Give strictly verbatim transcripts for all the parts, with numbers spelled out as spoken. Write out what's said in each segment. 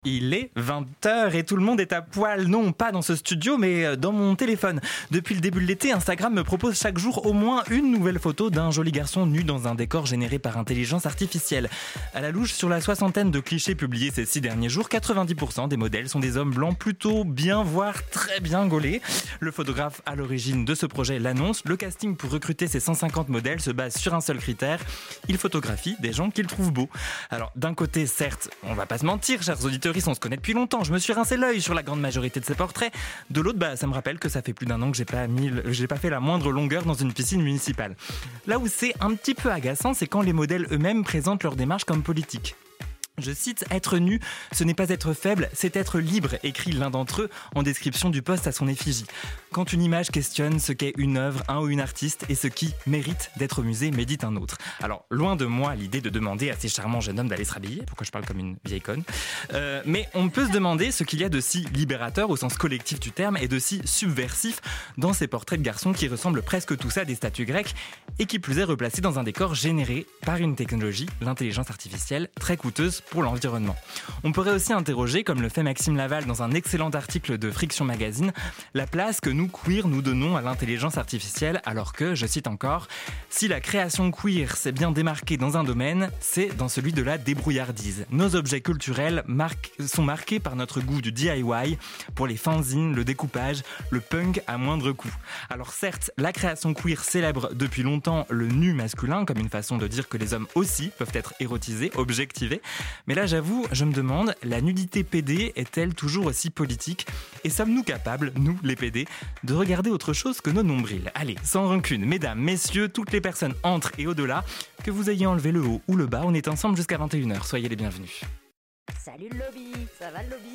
Il est vingt heures et tout le monde est à poil, non pas dans ce studio mais dans mon téléphone. Depuis le début de l'été, Instagram me propose chaque jour au moins une nouvelle photo d'un joli garçon nu dans un décor généré par intelligence artificielle. À la louche, sur la soixantaine de clichés publiés ces six derniers jours, quatre-vingt-dix pour cent des modèles sont des hommes blancs plutôt bien, voire très bien gaulés. Le photographe à l'origine de ce projet l'annonce, le casting pour recruter ces cent cinquante modèles se base sur un seul critère, il photographie des gens qu'il trouve beaux. Alors d'un côté, certes, on va pas se mentir, chers auditeurs, on se connaît depuis longtemps, je me suis rincé l'œil sur la grande majorité de ces portraits. De l'autre, bah, ça me rappelle que ça fait plus d'un an que j'ai pas, mis, j'ai pas fait la moindre longueur dans une piscine municipale. Là où c'est un petit peu agaçant, c'est quand les modèles eux-mêmes présentent leur démarche comme politique. Je cite, « Être nu, ce n'est pas être faible, c'est être libre », écrit l'un d'entre eux en description du poste à son effigie. Quand une image questionne ce qu'est une œuvre, un ou une artiste, et ce qui mérite d'être au musée, médite un autre. Alors, loin de moi l'idée de demander à ces charmants jeunes hommes d'aller se rhabiller, pourquoi je parle comme une vieille conne, euh, mais on peut se demander ce qu'il y a de si libérateur au sens collectif du terme et de si subversif dans ces portraits de garçons qui ressemblent presque tous à des statues grecques et qui plus est replacés dans un décor généré par une technologie, l'intelligence artificielle, très coûteuse pour l'environnement. On pourrait aussi interroger, comme le fait Maxime Laval dans un excellent article de Friction Magazine, la place que nous, queer, nous donnons à l'intelligence artificielle, alors que, je cite encore, « Si la création queer s'est bien démarquée dans un domaine, c'est dans celui de la débrouillardise. Nos objets culturels marquent, sont marqués par notre goût du D I Y, pour les fanzines, le découpage, le punk à moindre coût. Alors certes, la création queer célèbre depuis longtemps le nu masculin, comme une façon de dire que les hommes aussi peuvent être érotisés, objectivés, mais là, j'avoue, je me demande, la nudité P D est-elle toujours aussi politique ? Et sommes-nous capables, nous, les P D, de regarder autre chose que nos nombrils ? Allez, sans rancune, mesdames, messieurs, toutes les personnes entre et au-delà, que vous ayez enlevé le haut ou le bas, on est ensemble jusqu'à vingt et une heures. Soyez les bienvenus. Salut le lobby, ça va le lobby ?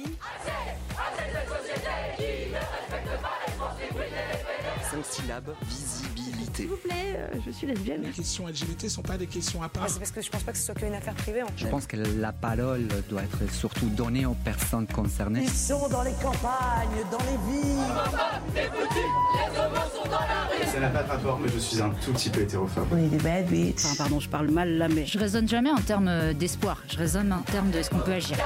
Cinq syllabes, visibilité. S'il vous plaît, euh, je suis lesbienne. Les questions L G B T sont pas des questions à part. Ah, c'est parce que je pense pas que ce soit qu'une affaire privée. En fait. Je pense que la parole doit être surtout donnée aux personnes concernées. Ils sont dans les campagnes, dans les villes. Les homos sont dans la rue. Ça n'a pas de rapport, mais je suis un tout petit peu hétérophobe. On est des bad bitches. Enfin, pardon, je parle mal là, mais... Je raisonne jamais en termes d'espoir, je raisonne en termes de ce qu'on peut agir.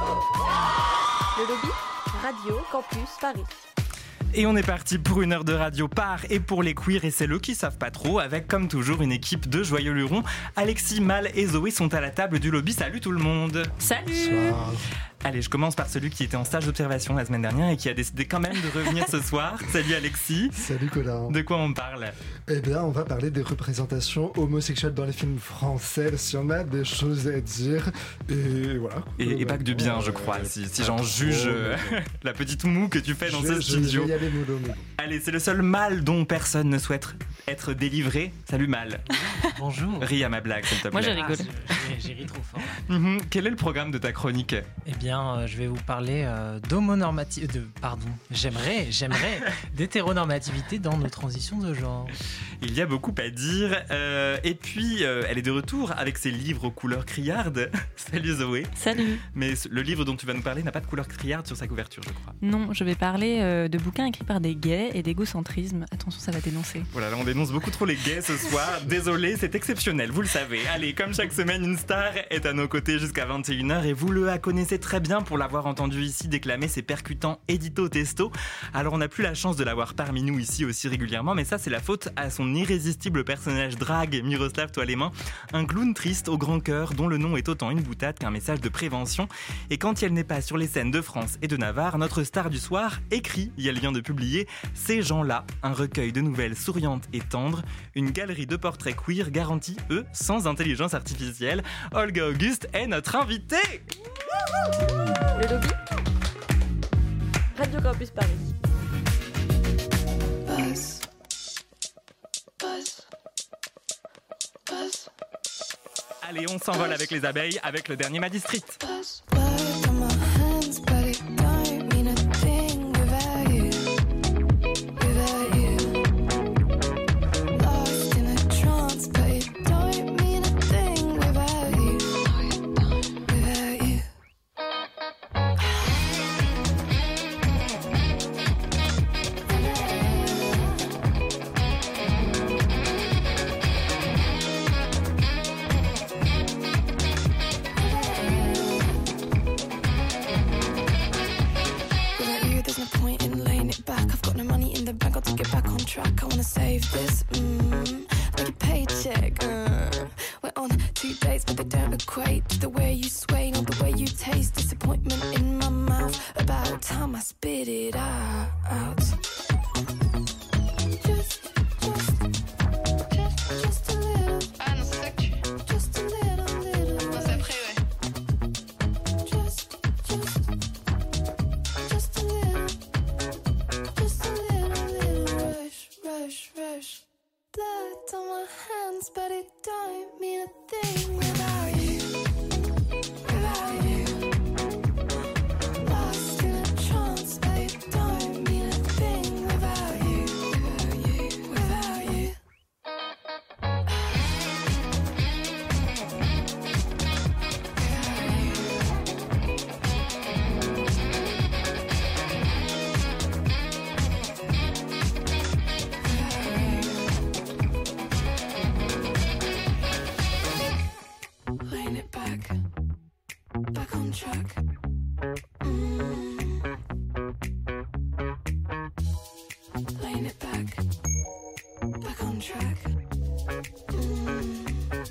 Le lobby, Radio Campus Paris. Et on est parti pour une heure de radio par et pour les queers et celles qui savent pas trop, avec comme toujours une équipe de joyeux lurons. Alexis, Mal et Zoé sont à la table du lobby. Salut tout le monde. Salut. Bonsoir. Allez, je commence par celui qui était en stage d'observation la semaine dernière et qui a décidé quand même de revenir ce soir. Salut Alexis. Salut Colin. De quoi on parle ? Eh bien, on va parler des représentations homosexuelles dans les films français, si on a des choses à dire. Et voilà. Et, et pas que du bien, je crois, euh, si, si j'en juge euh, la petite moue que tu fais dans je, ce je, studio. Je vais y aller mollo, mollo. Allez, c'est le seul mal dont personne ne souhaite être délivré. Salut Mal. Bonjour. Ris à ma blague, s'il te plaît. Moi, je rigole. Ah, j'ai, j'ai ri trop fort. Mm-hmm. Quel est le programme de ta chronique ? Eh bien, euh, je vais vous parler euh, d'homonormativité, de, pardon, j'aimerais, j'aimerais d'hétéronormativité dans nos transitions de genre. Il y a beaucoup à dire. Euh, et puis, euh, elle est de retour avec ses livres aux couleurs criardes. Salut Zoé. Salut. Mais le livre dont tu vas nous parler n'a pas de couleur criarde sur sa couverture, je crois. Non, je vais parler euh, de bouquins écrits par des gays et d'égocentrisme. Attention, ça va dénoncer. Voilà, là on dénonce beaucoup trop les gays ce soir. Désolé, c'est exceptionnel, vous le savez. Allez, comme chaque semaine, une star est à nos côtés jusqu'à vingt et une heures et vous le connaissez très bien pour l'avoir entendu ici déclamer ses percutants édito testo. Alors on n'a plus la chance de l'avoir parmi nous ici aussi régulièrement, mais ça c'est la faute à son irrésistible personnage drague Miroslav Toilemin, un clown triste au grand cœur dont le nom est autant une boutade qu'un message de prévention. Et quand elle n'est pas sur les scènes de France et de Navarre, notre star du soir écrit, il y a le lien de publier, Ces gens-là, un recueil de nouvelles souriantes et tendres, une galerie de portraits queer garantie, eux, sans intelligence artificielle. Olga Auguste est notre invitée. Le lobby, Radio Campus Paris. Buzz. Buzz. Buzz. Allez, on s'envole avec les abeilles, avec le dernier Mad Street. Buzz. Blood on my hands, but it don't mean a thing without you. Without you. Lost in a trance, but it don't mean a thing without you. Without you. wanna save this. Mm, like a paycheck. Uh. We're on two dates, but they don't equate to the way you sway, not the way you taste. Disappointment in my mouth. About time I spit it out. Just, just, just, just a little. Ah non, c'est ça que tu... Just a little, little. Non, c'est après, ouais. Just, just, just a little. Just a little, little rush, rush, rush. Blood on my hands, but it don't mean a thing without you. Without you. Lost in a trance, but it don't mean a thing without you. Without you. Without you. Laying it back, back on track. Mm. Laying it back, back on track. Mm.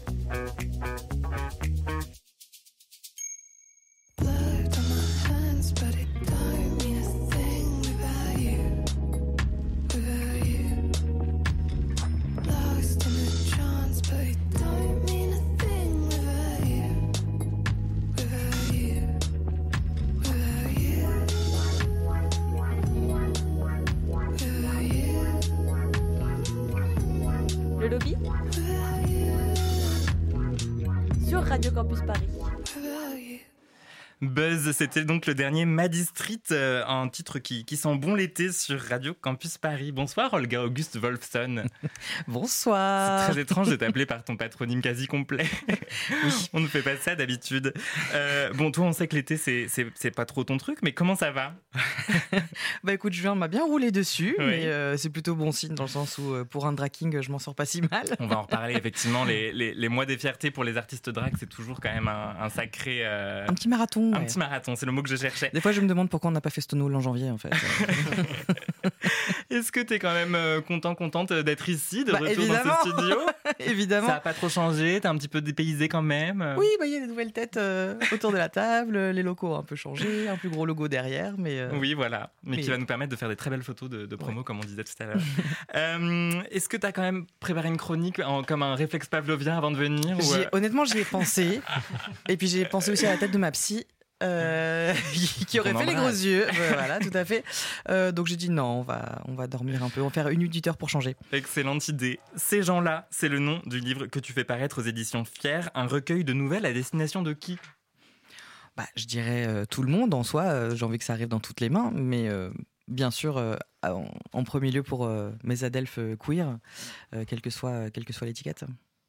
Blood on my hands, but it don't mean a thing without you. Without you. Lost in a trance, but it don't mean a thing without you. Without you. Without you. Without you. Le lobby sur Radio Campus Paris. Without you. Buzz, c'était donc le dernier Maddie Street, euh, un titre qui, qui sent bon l'été sur Radio Campus Paris. Bonsoir Olga Auguste Wolfson. Bonsoir. C'est très étrange de t'appeler par ton patronyme quasi complet. Oui. On ne fait pas ça d'habitude. Euh, bon, toi on sait que l'été c'est, c'est, c'est pas trop ton truc, mais comment ça va? Bah écoute, Julien m'a bien roulé dessus, Oui. mais euh, c'est plutôt bon signe dans le sens où euh, pour un drag king, je m'en sors pas si mal. On va en reparler effectivement. Les, les, les mois des fiertés pour les artistes drag, c'est toujours quand même un, un sacré... Euh... Un petit marathon. Un ouais. petit marathon, c'est le mot que je cherchais. Des fois, je me demande pourquoi on n'a pas fait Stonewall en janvier, en fait. Est-ce que t'es quand même euh, content, contente d'être ici, de Bah, retour évidemment. dans ce studio? Évidemment. Ça n'a pas trop changé, t'es un petit peu dépaysé quand même? Oui, bah il y a des nouvelles têtes euh, autour de la table, les locaux ont un peu changé, un plus gros logo derrière, mais... Euh... Oui, voilà, mais oui. qui va nous permettre de faire des très belles photos de, de promo, ouais. Comme on disait tout à l'heure. euh, est-ce que t'as quand même préparé une chronique en, comme un réflexe pavlovien avant de venir ou... J'y ai, honnêtement, j'y ai pensé, et puis j'ai pensé aussi à la tête de ma psy, Euh, qui aurait fait les gros yeux, voilà, tout à fait. Euh, donc j'ai dit non, on va, on va dormir un peu, on va faire une huit heures pour changer. Excellente idée. Ces gens-là, c'est le nom du livre que tu fais paraître aux éditions Fier, un recueil de nouvelles à destination de qui? Bah, je dirais euh, tout le monde en soi. Euh, j'ai envie que ça arrive dans toutes les mains, mais euh, bien sûr, euh, en, en premier lieu pour euh, mes adelphes queer, euh, quelle que soit, quelle que soit l'étiquette.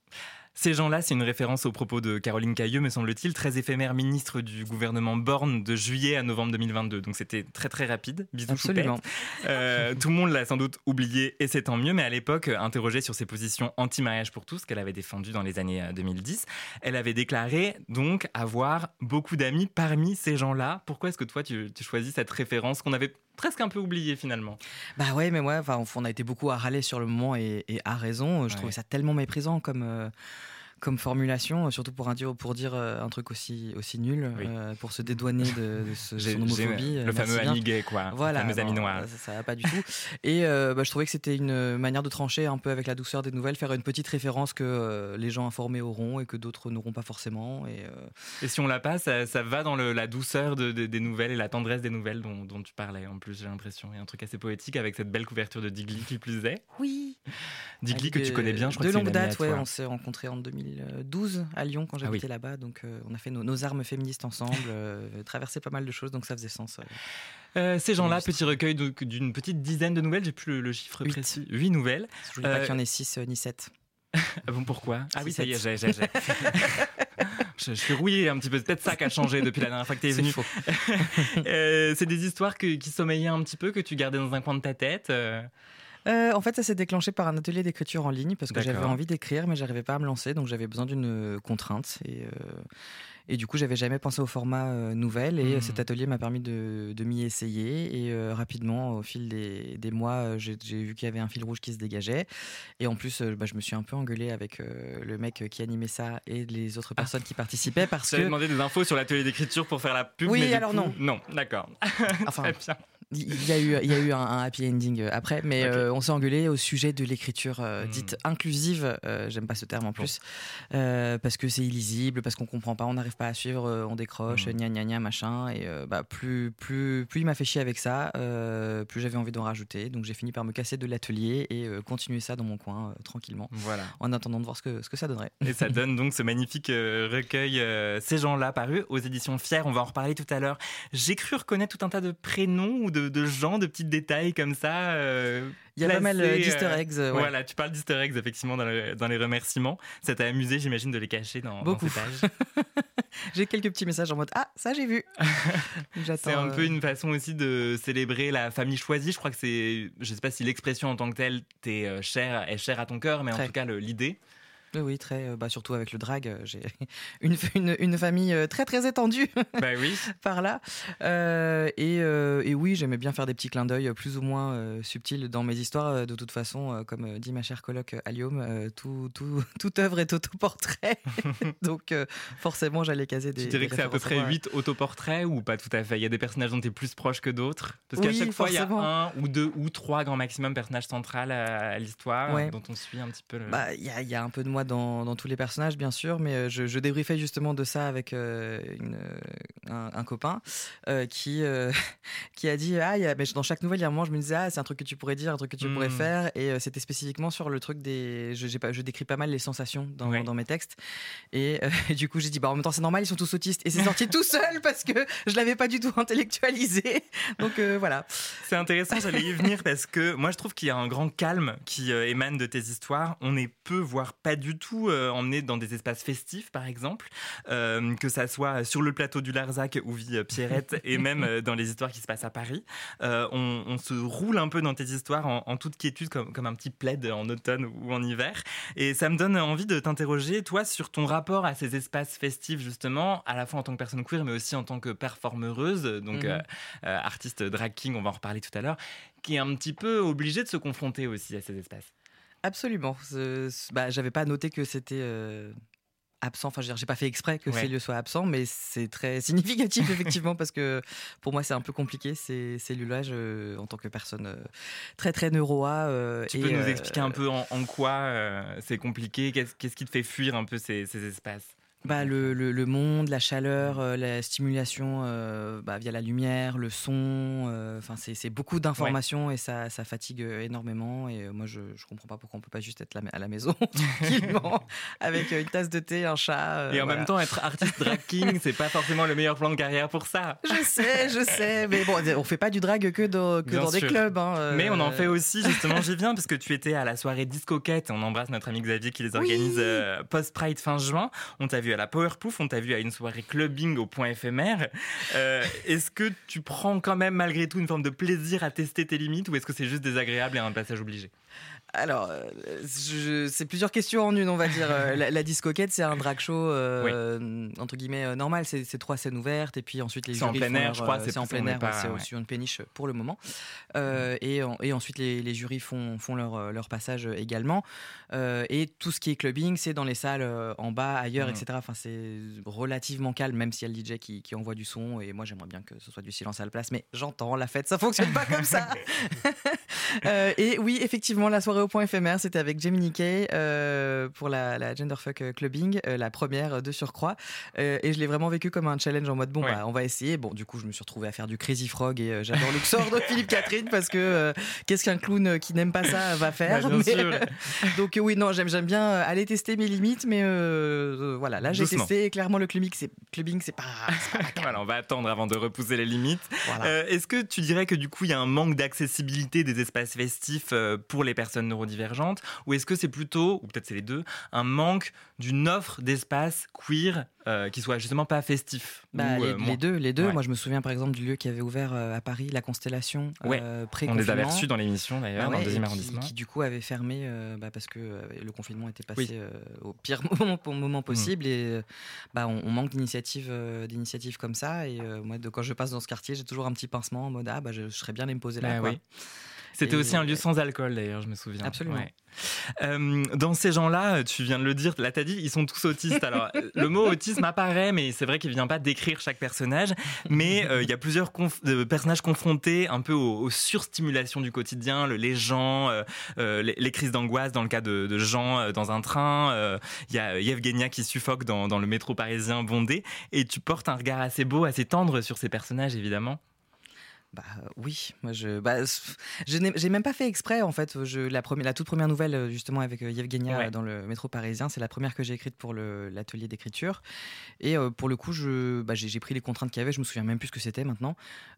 Ces gens-là, c'est une référence aux propos de Caroline Cayeux, me semble-t-il, très éphémère ministre du gouvernement Borne de juillet à novembre deux mille vingt-deux. Donc c'était très très rapide. Bisous. Absolument. Euh, tout le monde l'a sans doute oublié et c'est tant mieux. Mais à l'époque, interrogée sur ses positions anti-mariage pour tous qu'elle avait défendues dans les années deux mille dix, elle avait déclaré donc avoir beaucoup d'amis parmi ces gens-là. Pourquoi est-ce que toi tu, tu choisis cette référence qu'on avait presque un peu oublié finalement? Bah ouais, mais ouais, enfin, on a été beaucoup à râler sur le moment et, et à raison. Je ouais. trouvais ça tellement méprisant comme euh, comme formulation, surtout pour un dire pour dire un truc aussi aussi nul, oui. euh, pour se dédouaner de, de ce, son homophobie. Le fameux bien. ami gay, quoi. Voilà, le fameux ami bon, noir. Ça, ça va pas du tout. Et euh, bah, je trouvais que c'était une manière de trancher un peu avec la douceur des nouvelles, faire une petite référence que euh, les gens informés auront et que d'autres n'auront pas forcément. Et, euh... et si on l'a pas, ça, ça va dans le, la douceur de, de, des nouvelles et la tendresse des nouvelles dont, dont tu parlais. En plus, j'ai l'impression, il y a un truc assez poétique avec cette belle couverture de Digli qui plus est. Oui. Digli que de, tu connais bien, je crois de que c'est longue une amie date, à ouais. toi. On s'est rencontrés en deux mille douze à Lyon quand j'habitais ah oui. là-bas, donc euh, on a fait nos, nos armes féministes ensemble, euh, traversé pas mal de choses, donc ça faisait sens. Ouais. Euh, ces gens-là, petit recueil de, d'une petite dizaine de nouvelles, j'ai plus le, le chiffre Huit. précis. Huit nouvelles. Je voulais euh... pas qu'il y en ait six euh, ni sept. Ah bon, pourquoi? Ah oui, ça y est, j'ai, j'ai, j'ai. je, je suis rouillé un petit peu. C'est peut-être ça qui a changé depuis la dernière fois que t'es venu. C'est faux. euh, c'est des histoires que, qui sommeillaient un petit peu, que tu gardais dans un coin de ta tête euh... Euh, en fait, ça s'est déclenché par un atelier d'écriture en ligne parce que D'accord. j'avais envie d'écrire, mais j'arrivais pas à me lancer, donc j'avais besoin d'une contrainte. Et, euh, Et du coup, j'avais jamais pensé au format euh, nouvelle et Mmh. cet atelier m'a permis de, de m'y essayer. Et euh, rapidement, au fil des, des mois, euh, j'ai, j'ai vu qu'il y avait un fil rouge qui se dégageait. Et en plus, euh, bah, je me suis un peu engueulée avec euh, le mec qui animait ça et les autres personnes qui participaient parce J'avais que demandé des infos sur l'atelier d'écriture pour faire la pub. Oui, mais du alors coup, non. Non, d'accord. Enfin, Très bien. il y a eu, il y a eu un, un happy ending après, mais Ok. euh, on s'est engueulé au sujet de l'écriture euh, Mm. dite inclusive. Euh, j'aime pas ce terme en plus, euh, parce que c'est illisible, parce qu'on comprend pas, on n'arrive pas à suivre, euh, on décroche, Mm. gna gna gna machin. Et euh, bah, plus, plus, plus il m'a fait chier avec ça, euh, plus j'avais envie d'en rajouter. Donc j'ai fini par me casser de l'atelier et euh, continuer ça dans mon coin euh, tranquillement, Voilà. en attendant de voir ce que, ce que ça donnerait. Et ça donne donc ce magnifique euh, recueil euh, Ces gens-là, paru aux éditions Fier. On va en reparler tout à l'heure. J'ai cru reconnaître tout un tas de prénoms ou de, de gens, de petits détails comme ça. euh, Il y a pas mal, placés, euh, d'easter eggs, euh, ouais. Voilà, tu parles d'easter eggs effectivement dans, le- dans les remerciements. Ça t'a amusé, j'imagine, de les cacher dans, dans Beaucoup. ces pages. J'ai quelques petits messages en mode ah ça j'ai vu. J'attends, C'est un euh, peu une façon aussi de célébrer la famille choisie. Je crois que c'est, je sais pas si l'expression en tant que telle t'est euh, chère, est chère à ton cœur, mais Très. en tout cas le- l'idée. Oui, oui, très, euh, bah, surtout avec le drag, euh, j'ai une, une, une famille euh, très très étendue Bah oui. par là. Euh, et, euh, et oui, j'aimais bien faire des petits clins d'œil euh, plus ou moins euh, subtils dans mes histoires. Euh, De toute façon, euh, comme euh, dit ma chère coloc euh, Alium, euh, tout, tout, toute œuvre est autoportrait. Donc euh, forcément, j'allais caser des. Tu dirais des que c'est à peu références près moi. huit autoportraits ou pas tout à fait? Il y a des personnages dont tu es plus proche que d'autres? Parce qu'à Oui, chaque fois, il y a forcément. un ou deux ou trois grand maximum personnages centraux à, à l'histoire Ouais. dont on suit un petit peu le... Bah, il y a, il y a un peu de moi dans, dans tous les personnages, bien sûr, mais euh, je, je débriefais justement de ça avec euh, une, euh, un, un copain euh, qui, euh, qui a dit ah, il y a, mais dans chaque nouvelle, il y a un moment, je me disais ah, c'est un truc que tu pourrais dire, un truc que tu Mm. pourrais faire, et euh, c'était spécifiquement sur le truc des. Je, j'ai pas, je décris pas mal les sensations dans, Ouais. dans mes textes, et, euh, et du coup, j'ai dit bah, en même temps, c'est normal, ils sont tous autistes, et c'est sorti tout seul parce que je l'avais pas du tout intellectualisé, donc euh, voilà. C'est intéressant, j'allais y venir parce que moi je trouve qu'il y a un grand calme qui euh, émane de tes histoires. On est peu, voire pas du tout euh, emmené dans des espaces festifs par exemple, euh, que ça soit sur le plateau du Larzac où vit euh, Pierrette et même euh, dans les histoires qui se passent à Paris. Euh, on, on se roule un peu dans tes histoires en, en toute quiétude comme, comme un petit plaid en automne ou en hiver. Et ça me donne envie de t'interroger, toi, sur ton rapport à ces espaces festifs justement, à la fois en tant que personne queer mais aussi en tant que performeuse, donc Mhm. euh, euh, artiste drag king, on va en reparler tout à l'heure, qui est un petit peu obligé de se confronter aussi à ces espaces. Absolument. Ce- ce- bah, j'avais pas noté que c'était euh, absent. Enfin, je veux dire, j'ai pas fait exprès que Ouais. ces lieux soient absents, mais c'est très significatif effectivement parce que pour moi c'est un peu compliqué ces, ces lieux-là je- en tant que personne euh, très très neuroa. euh, Tu et, peux nous euh, expliquer un peu en, en quoi euh, c'est compliqué, qu'est-ce, qu'est-ce qui te fait fuir un peu ces, ces espaces? Bah, le, le, le monde, la chaleur, euh, la stimulation euh, bah, via la lumière, le son, euh, enfin c'est, c'est beaucoup d'informations et ça, ça fatigue euh, énormément. Et euh, moi, je ne comprends pas pourquoi on peut pas juste être la- à la maison tranquillement avec euh, une tasse de thé, un chat. euh, Et en voilà. même temps, être artiste drag king, c'est pas forcément le meilleur plan de carrière pour ça. Je sais, je sais, mais bon, on fait pas du drag que dans, que Bien dans des sûr. clubs. Hein, euh. Mais on en fait aussi, justement, j'y viens, parce que tu étais à la soirée Discoquette. On embrasse notre ami Xavier qui les organise Oui. euh, post-Pride fin juin. On t'a vu à la Powerpuff, on t'a vu à une soirée clubbing au Point éphémère. Euh, est-ce que tu prends quand même malgré tout une forme de plaisir à tester tes limites ou est-ce que c'est juste désagréable et un passage obligé? Alors, euh, je- c'est plusieurs questions en une, on va dire. Euh, La, la Discoquette, c'est un drag show, euh, entre guillemets, euh, normal. C'est, c'est trois scènes ouvertes et puis ensuite les C'est en jurys plein font air, leur, je crois, euh, c'est C'est en plus- plein on est air, pas- c'est ouais. sur une péniche pour le moment. Euh, et, en- et ensuite, les, les jurys font, font leur, euh, leur passage également. Euh, et tout ce qui est clubbing, c'est dans les salles euh, en bas, ailleurs, Mhm. et cetera. Enfin, c'est relativement calme, même s'il y a le D J qui, qui envoie du son. Et moi, j'aimerais bien que ce soit du silence à la place. Mais j'entends, la fête, ça fonctionne pas comme ça. Euh, et oui, effectivement, la soirée au Point éphémère, c'était avec Gemini Kay euh, pour la, la Genderfuck Clubbing, euh, la première de surcroît. Euh, et je l'ai vraiment vécu comme un challenge en mode bon, Ouais. bah, on va essayer. Bon, du coup, je me suis retrouvé à faire du Crazy Frog et euh, j'adore Luxor de Philippe Catherine parce que euh, qu'est-ce qu'un clown qui n'aime pas ça va faire? Bah, bien Mais, sûr. euh, donc, euh, oui, non, j'aime, j'aime bien euh, aller tester mes limites, mais euh, euh, voilà, là, j'ai Doucement. testé et clairement, le clubbing, c'est, clubbing, c'est pas. c'est pas ma came. Voilà, on va attendre avant de repousser les limites. Voilà. Euh, est-ce que tu dirais que du coup, il y a un manque d'accessibilité des espaces festifs euh, pour les personnes neurodivergentes ou est-ce que c'est plutôt, ou peut-être c'est les deux, un manque d'une offre d'espace queer euh, qui soit justement pas festif. Bah, ou, les, euh, les moins... deux, les deux. Ouais. Moi, je me souviens par exemple du lieu qui avait ouvert euh, à Paris, la Constellation, ouais. euh, On les avait reçus dans l'émission d'ailleurs, bah ouais, dans le deuxième qui, arrondissement. Qui du coup avait fermé euh, bah, parce que euh, le confinement était passé oui. euh, au pire moment, moment possible mmh. et euh, bah, on, on manque d'initiatives, euh, d'initiatives comme ça. Et euh, moi, de, quand je passe dans ce quartier, j'ai toujours un petit pincement en mode ah bah je, je serais bien allé me poser là. Ah, quoi. oui. C'était et, aussi un lieu ouais. sans alcool d'ailleurs, je me souviens. Absolument. Ouais. Euh, dans ces gens-là, tu viens de le dire, là t'as dit, ils sont tous autistes. Alors le mot autisme apparaît, mais c'est vrai qu'il vient pas décrire chaque personnage. Mais il euh, y a plusieurs conf- euh, personnages confrontés un peu aux, aux surstimulations du quotidien, le, les gens, euh, euh, les, les crises d'angoisse dans le cas de, de Jean euh, dans un train. Il euh, y a Yevgenia qui suffoque dans, dans le métro parisien bondé. Et tu portes un regard assez beau, assez tendre sur ces personnages, évidemment. Bah oui, moi je, bah, je n'ai, j'ai même pas fait exprès en fait. Je, la, première, la toute première nouvelle justement avec Yevgenia ouais. dans le métro parisien, c'est la première que j'ai écrite pour le, l'atelier d'écriture. Et euh, pour le coup, je, bah, j'ai, j'ai pris les contraintes qu'il y avait. Je me souviens même plus ce que c'était maintenant.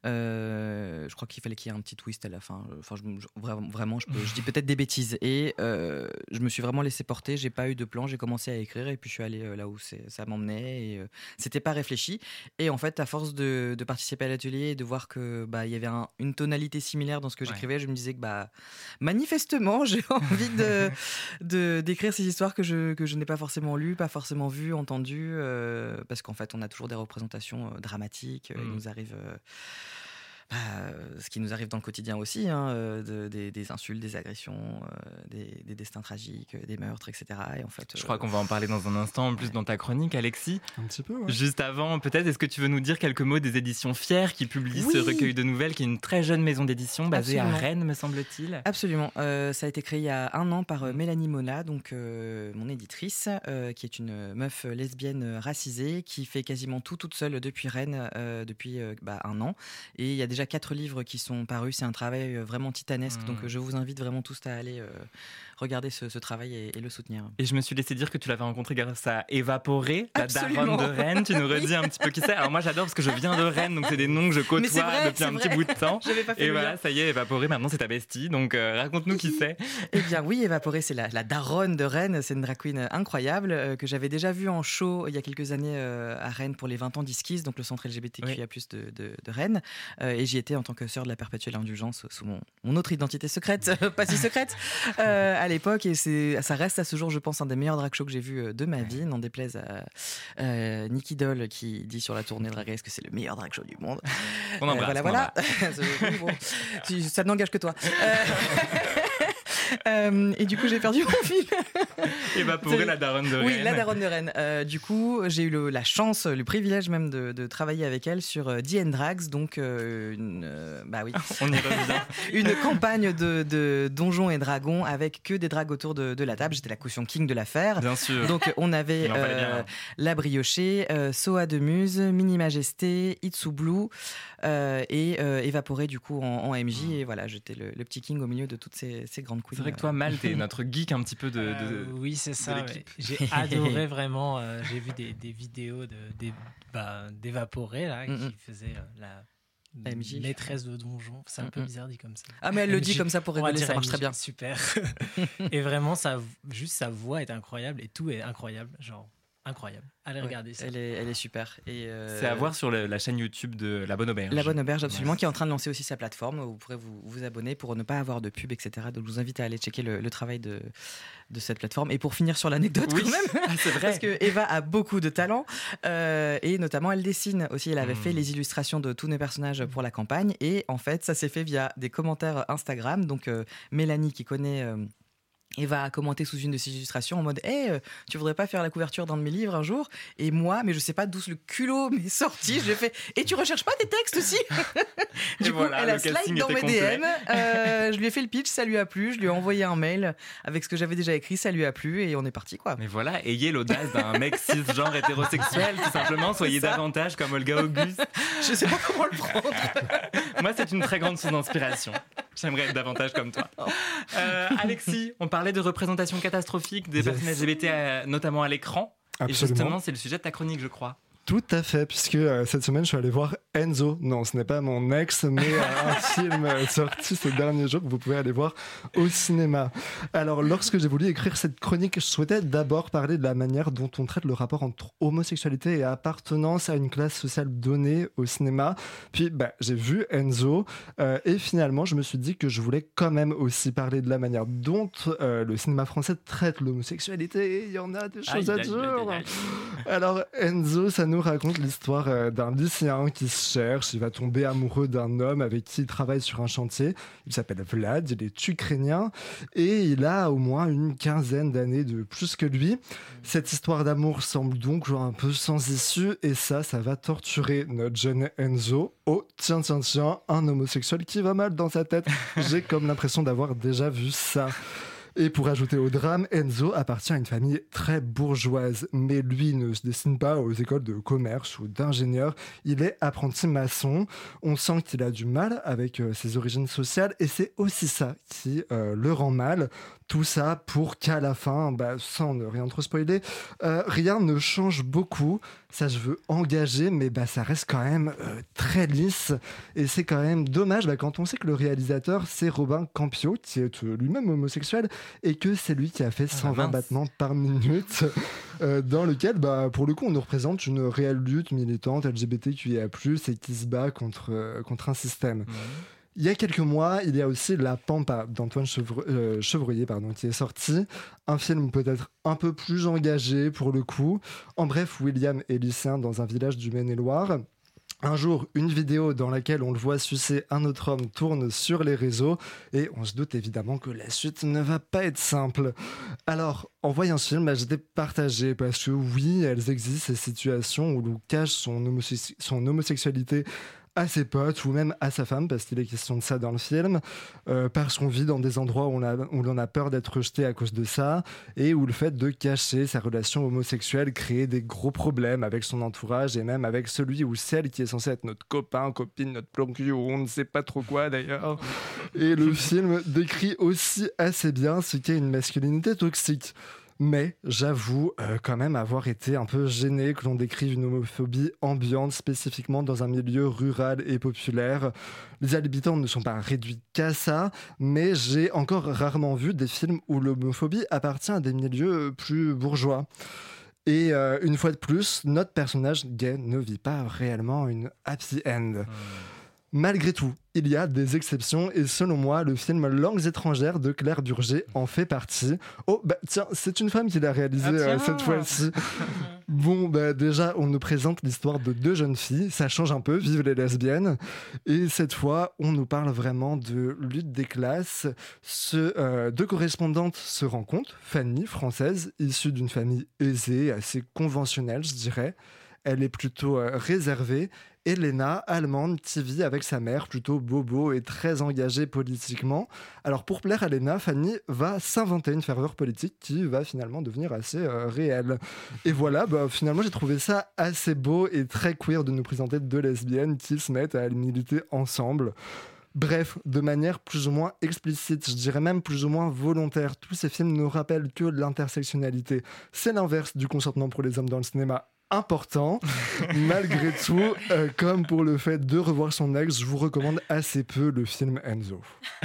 Euh, je crois qu'il fallait qu'il y ait un petit twist à la fin. Enfin, je, je, vraiment, je, peux, je dis peut-être des bêtises. Et euh, je me suis vraiment laissé porter. J'ai pas eu de plan. J'ai commencé à écrire et puis je suis allé euh, là où c'est, ça m'emmenait. Et euh, c'était pas réfléchi. Et en fait, à force de, de participer à l'atelier et de voir que bah il y avait un, une tonalité similaire dans ce que j'écrivais, ouais. je me disais que bah manifestement j'ai envie de, de d'écrire ces histoires que je que je n'ai pas forcément lues, pas forcément vues, entendues, euh, parce qu'en fait on a toujours des représentations euh, dramatiques. Mmh. Il nous arrive euh, bah, ce qui nous arrive dans le quotidien aussi, hein, euh, de, des, des insultes, des agressions, euh, des, des destins tragiques, des meurtres, et cetera. Et en fait, je euh, crois qu'on va en parler dans un instant, en plus ouais. dans ta chronique, Alexis. Un petit peu, ouais. Juste avant, peut-être, est-ce que tu veux nous dire quelques mots des éditions Fier qui publient oui. ce recueil de nouvelles, qui est une très jeune maison d'édition basée Absolument. à Rennes, me semble-t-il. Absolument. Euh, ça a été créé il y a un an par euh, Mélanie Mona, donc euh, mon éditrice, euh, qui est une meuf lesbienne racisée, qui fait quasiment tout toute seule depuis Rennes, euh, depuis euh, bah, un an. Et il y a déjà quatre livres qui sont parus. C'est un travail vraiment titanesque. Mmh. Donc je vous invite vraiment tous à aller euh, regarder ce, ce travail et, et le soutenir. Et je me suis laissé dire que tu l'avais rencontré grâce à Évaporé, la daronne de Rennes. Tu nous redis oui. un petit peu qui c'est. Alors moi j'adore parce que je viens de Rennes, donc c'est des noms que je côtoie vrai, depuis un vrai. petit bout de temps. Pas fait et voilà, ça y est, Évaporé, maintenant c'est ta bestie. Donc euh, raconte-nous qui c'est. Eh bien oui, Évaporé, c'est la, la daronne de Rennes. C'est une drag queen incroyable euh, que j'avais déjà vue en show il y a quelques années euh, à Rennes pour les vingt ans d'Iskis, donc le centre L G B T Q I A plus, oui. de, de, de Rennes. Euh, et j'y étais en tant que sœur de la perpétuelle indulgence sous mon, mon autre identité secrète, pas si secrète, euh, à l'époque. Et c'est, ça reste à ce jour, je pense, un des meilleurs drag shows que j'ai vu de ma vie. N'en déplaise à euh, Nicky Doll qui dit sur la tournée Drag Race que c'est le meilleur drag show du monde. On embrasse. Euh, voilà, on voilà. Bon, ça n'engage que toi. Euh... Euh, et du coup, j'ai perdu mon fil. Évaporé, la daronne de Rennes. Oui, la daronne de Rennes. Euh, du coup, j'ai eu le, la chance, le privilège même de, de travailler avec elle sur euh, D and Drags, donc euh, une, euh, bah oui, on y revient. une campagne de, de donjons et dragons avec que des drags autour de, de la table. J'étais la caution king de l'affaire. Bien sûr. Donc on avait euh, la briochée, euh, Soa de Muse, Mini Majesté, Itsu Blue euh, et euh, Évaporé du coup en, en M J. Mmh. Et voilà, j'étais le, le petit king au milieu de toutes ces, ces grandes queens. C'est vrai que toi, Mal, t'es notre geek un petit peu de, de, euh, oui, c'est ça. Ouais. J'ai adoré vraiment. Euh, j'ai vu des, des vidéos de, des, bah, d'Évaporé là, mm-hmm. qui faisait euh, la. M J. Maîtresse de donjon, c'est un mm-hmm. peu bizarre dit comme ça. Ah mais elle M J, le dit comme ça pour rigoler, ça marche M J, très bien. Super. Et vraiment, ça, juste sa voix est incroyable et tout est incroyable, genre incroyable. Allez ouais, regarder ça. Elle est, elle est super. Et euh... c'est à voir sur le, la chaîne YouTube de La Bonne Auberge. La Bonne Auberge, absolument, ouais. qui est en train de lancer aussi sa plateforme. Où vous pourrez vous, vous abonner pour ne pas avoir de pub, et cetera. Donc je vous invite à aller checker le, le travail de, de cette plateforme. Et pour finir sur l'anecdote, oui. quand même, ah, c'est vrai. parce que Eva a beaucoup de talent euh, et notamment elle dessine aussi. Elle avait mmh. fait les illustrations de tous nos personnages pour la campagne et en fait, ça s'est fait via des commentaires Instagram. Donc euh, Mélanie qui connaît. Euh, Eva a commenté sous une de ses illustrations en mode hey, euh, tu voudrais pas faire la couverture d'un de mes livres un jour? Et moi, mais je sais pas d'où le culot m'est sorti, je lui ai fait et tu recherches pas des textes aussi? Du et coup, voilà, elle a slide dans mes complet. D M, euh, je lui ai fait le pitch, ça lui a plu, je lui ai envoyé un mail avec ce que j'avais déjà écrit, ça lui a plu et on est parti quoi. Mais voilà, ayez l'audace d'un mec cisgenre hétérosexuel, tout simplement, soyez davantage comme Olga Auguste. Je sais pas comment le prendre. Moi, c'est une très grande source d'inspiration. J'aimerais être davantage comme toi. Euh, Alexis, on parlait de représentation catastrophique des yes. personnes L G B T, à, notamment à l'écran. Absolument. Et justement, c'est le sujet de ta chronique, je crois. Tout à fait, puisque euh, cette semaine, je suis allé voir Enzo. Non, ce n'est pas mon ex, mais euh, un film euh, sorti ces derniers jours que vous pouvez aller voir au cinéma. Alors, lorsque j'ai voulu écrire cette chronique, je souhaitais d'abord parler de la manière dont on traite le rapport entre homosexualité et appartenance à une classe sociale donnée au cinéma. Puis, bah, j'ai vu Enzo, euh, et finalement, je me suis dit que je voulais quand même aussi parler de la manière dont euh, le cinéma français traite l'homosexualité. Il y en a des choses aïe, à dire. Aïe, aïe, aïe. Alors, Enzo, ça nous raconte l'histoire euh, d'un lycéen qui se cherche. Il va tomber amoureux d'un homme avec qui il travaille sur un chantier. Il s'appelle Vlad, il est ukrainien et il a au moins une quinzaine d'années de plus que lui. Cette histoire d'amour semble donc un peu sans issue et ça, ça va torturer notre jeune Enzo. Oh, tiens, tiens, tiens, un homosexuel qui va mal dans sa tête. J'ai comme l'impression d'avoir déjà vu ça. Et pour ajouter au drame, Enzo appartient à une famille très bourgeoise, mais lui ne se destine pas aux écoles de commerce ou d'ingénieur. Il est apprenti maçon. On sent qu'il a du mal avec euh, ses origines sociales et c'est aussi ça qui euh, le rend mal. Tout ça pour qu'à la fin, bah, sans ne rien trop spoiler, euh, rien ne change beaucoup. Ça, je veux engager, mais bah, ça reste quand même euh, très lisse. Et c'est quand même dommage bah, quand on sait que le réalisateur, c'est Robin Campio, qui est euh, lui-même homosexuel, et que c'est lui qui a fait cent vingt ah, battements par minute, euh, dans lequel, bah, pour le coup, on nous représente une réelle lutte militante L G B T Q I A plus, et qui se bat contre, euh, contre un système. Mmh. Il y a quelques mois, il y a aussi La Pampa d'Antoine Chevre- euh, Chevreuil pardon, qui est sorti. Un film peut-être un peu plus engagé pour le coup. En bref, William est lycéen dans un village du Maine-et-Loire. Un jour, une vidéo dans laquelle on le voit sucer un autre homme tourne sur les réseaux et on se doute évidemment que la suite ne va pas être simple. Alors, en voyant ce film, bah, j'étais partagé parce que oui, elles existent, ces situations où l'on cache son, homose- son homosexualité à ses potes ou même à sa femme, parce qu'il est question de ça dans le film, euh, parce qu'on vit dans des endroits où on, a, où l'on a peur d'être rejeté à cause de ça, et où le fait de cacher sa relation homosexuelle crée des gros problèmes avec son entourage, et même avec celui ou celle qui est censé être notre copain, copine, notre plan cul, ou on ne sait pas trop quoi d'ailleurs. Et le film décrit aussi assez bien ce qu'est une masculinité toxique. Mais j'avoue euh, quand même avoir été un peu gêné que l'on décrive une homophobie ambiante spécifiquement dans un milieu rural et populaire. Les habitants ne sont pas réduits qu'à ça, mais j'ai encore rarement vu des films où l'homophobie appartient à des milieux plus bourgeois. Et euh, une fois de plus, notre personnage gay ne vit pas réellement une happy end. Mmh. Malgré tout, il y a des exceptions et selon moi, le film Langues étrangères de Claire Burger en fait partie. Oh, bah tiens, c'est une femme qui l'a réalisé ah, euh, cette fois-ci. Bon, bah déjà, on nous présente l'histoire de deux jeunes filles, ça change un peu, vive les lesbiennes. Et cette fois, on nous parle vraiment de lutte des classes. Ce, euh, deux correspondantes se rencontrent, Fanny, française, issue d'une famille aisée, assez conventionnelle, je dirais. Elle est plutôt euh, réservée. Et Lena, allemande, qui vit avec sa mère, plutôt bobo et très engagée politiquement. Alors pour plaire à Lena, Fanny va s'inventer une ferveur politique qui va finalement devenir assez euh, réelle. Et voilà, bah, finalement j'ai trouvé ça assez beau et très queer de nous présenter deux lesbiennes qui se mettent à militer ensemble. Bref, de manière plus ou moins explicite, je dirais même plus ou moins volontaire, tous ces films nous rappellent que l'intersectionnalité, c'est l'inverse du consentement pour les hommes dans le cinéma. Important, malgré tout, euh, comme pour le fait de revoir son ex, je vous recommande assez peu le film Enzo.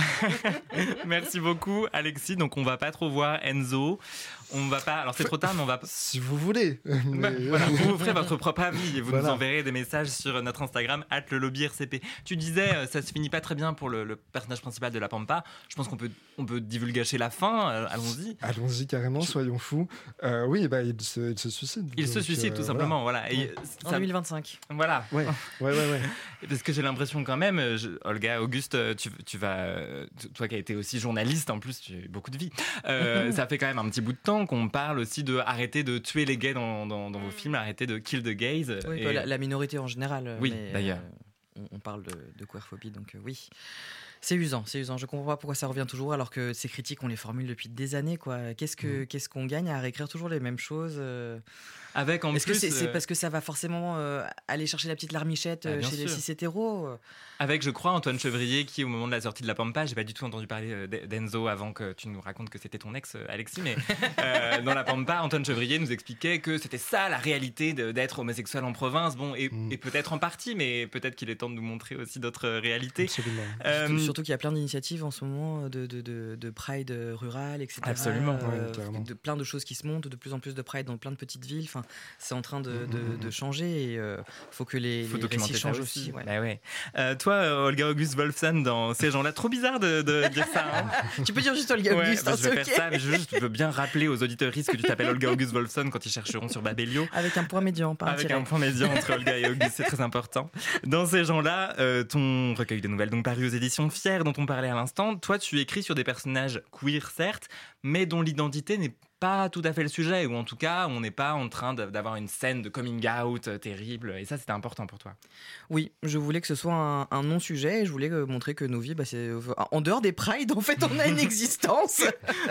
Merci beaucoup Alexis, donc on va pas trop voir Enzo, on va pas, alors c'est trop tard mais on va... Si vous voulez mais... bah, voilà, vous vous ferez votre propre avis et vous voilà. nous enverrez des messages sur notre Instagram arobase le lobby R C P. Tu disais, ça se finit pas très bien pour le, le personnage principal de La Pampa, je pense qu'on peut, on peut divulgacher la fin, euh, allons-y. Allons-y carrément, tu... soyons fous. Euh, oui, bah, il, se, il se suicide. Il donc, se suicide euh, tout simplement, voilà. voilà. Et en ça... deux mille vingt-cinq. Voilà. Ouais, ouais, ouais. ouais. Parce que j'ai l'impression quand même, je... Olga, Auguste, tu, tu vas, toi qui as été aussi journaliste, en plus tu as eu beaucoup de vie, euh, ça fait quand même un petit bout de temps qu'on parle aussi de arrêter de tuer les gays dans, dans, dans vos films, arrêter de kill the gays. Oui, et... la, la minorité en général. Oui, mais, d'ailleurs. Euh... on, on parle de, de queerphobie, donc euh, oui. C'est usant, c'est usant. Je comprends pas pourquoi ça revient toujours alors que ces critiques, on les formule depuis des années, quoi. Qu'est-ce, que, mmh. qu'est-ce qu'on gagne à réécrire toujours les mêmes choses euh... Avec en Est-ce plus, que c'est, euh... c'est parce que ça va forcément euh, aller chercher la petite larmichette euh, ah, chez sûr. les cis hétéros Avec, je crois, Antoine Chevrier qui, au moment de la sortie de La Pampa, j'ai pas du tout entendu parler d'Enzo avant que tu nous racontes que c'était ton ex, Alexis, mais euh, dans La Pampa, Antoine Chevrier nous expliquait que c'était ça la réalité de, d'être homosexuel en province. Bon, et, mmh. et peut-être en partie, mais peut-être qu'il est temps de nous montrer aussi d'autres réalités. Absolument. Euh, surtout, surtout qu'il y a plein d'initiatives en ce moment de, de, de, de Pride rural, et cetera. Absolument. Euh, ouais, de plein de choses qui se montent, de plus en plus de Pride dans plein de petites villes. Enfin, c'est en train de, de, mmh. de changer et il euh, faut que les, faut les récits changent aussi. aussi ouais. Bah ouais. euh, toi, Olga August Wolfson, dans Ces gens-là, trop bizarre de, de dire ça. Hein. Tu peux dire juste Olga August. Ouais, bah, hein, je vais okay. faire ça, mais je, juste, je veux bien rappeler aux auditeuristes que tu t'appelles Olga August Wolfson quand ils chercheront sur Babelio. Avec un point médian, pas un Avec tiret. un point médian entre Olga et Auguste, c'est très important. Dans Ces gens-là, euh, ton recueil de nouvelles, donc paru aux éditions Fier, dont on parlait à l'instant, toi, tu écris sur des personnages queer, certes, mais dont l'identité n'est pas tout à fait le sujet, ou en tout cas, on n'est pas en train d'avoir une scène de coming out terrible, et ça, c'était important pour toi. Oui, je voulais que ce soit un, un non-sujet, et je voulais montrer que nos vies, bah, c'est, en dehors des prides, en fait, on a une existence.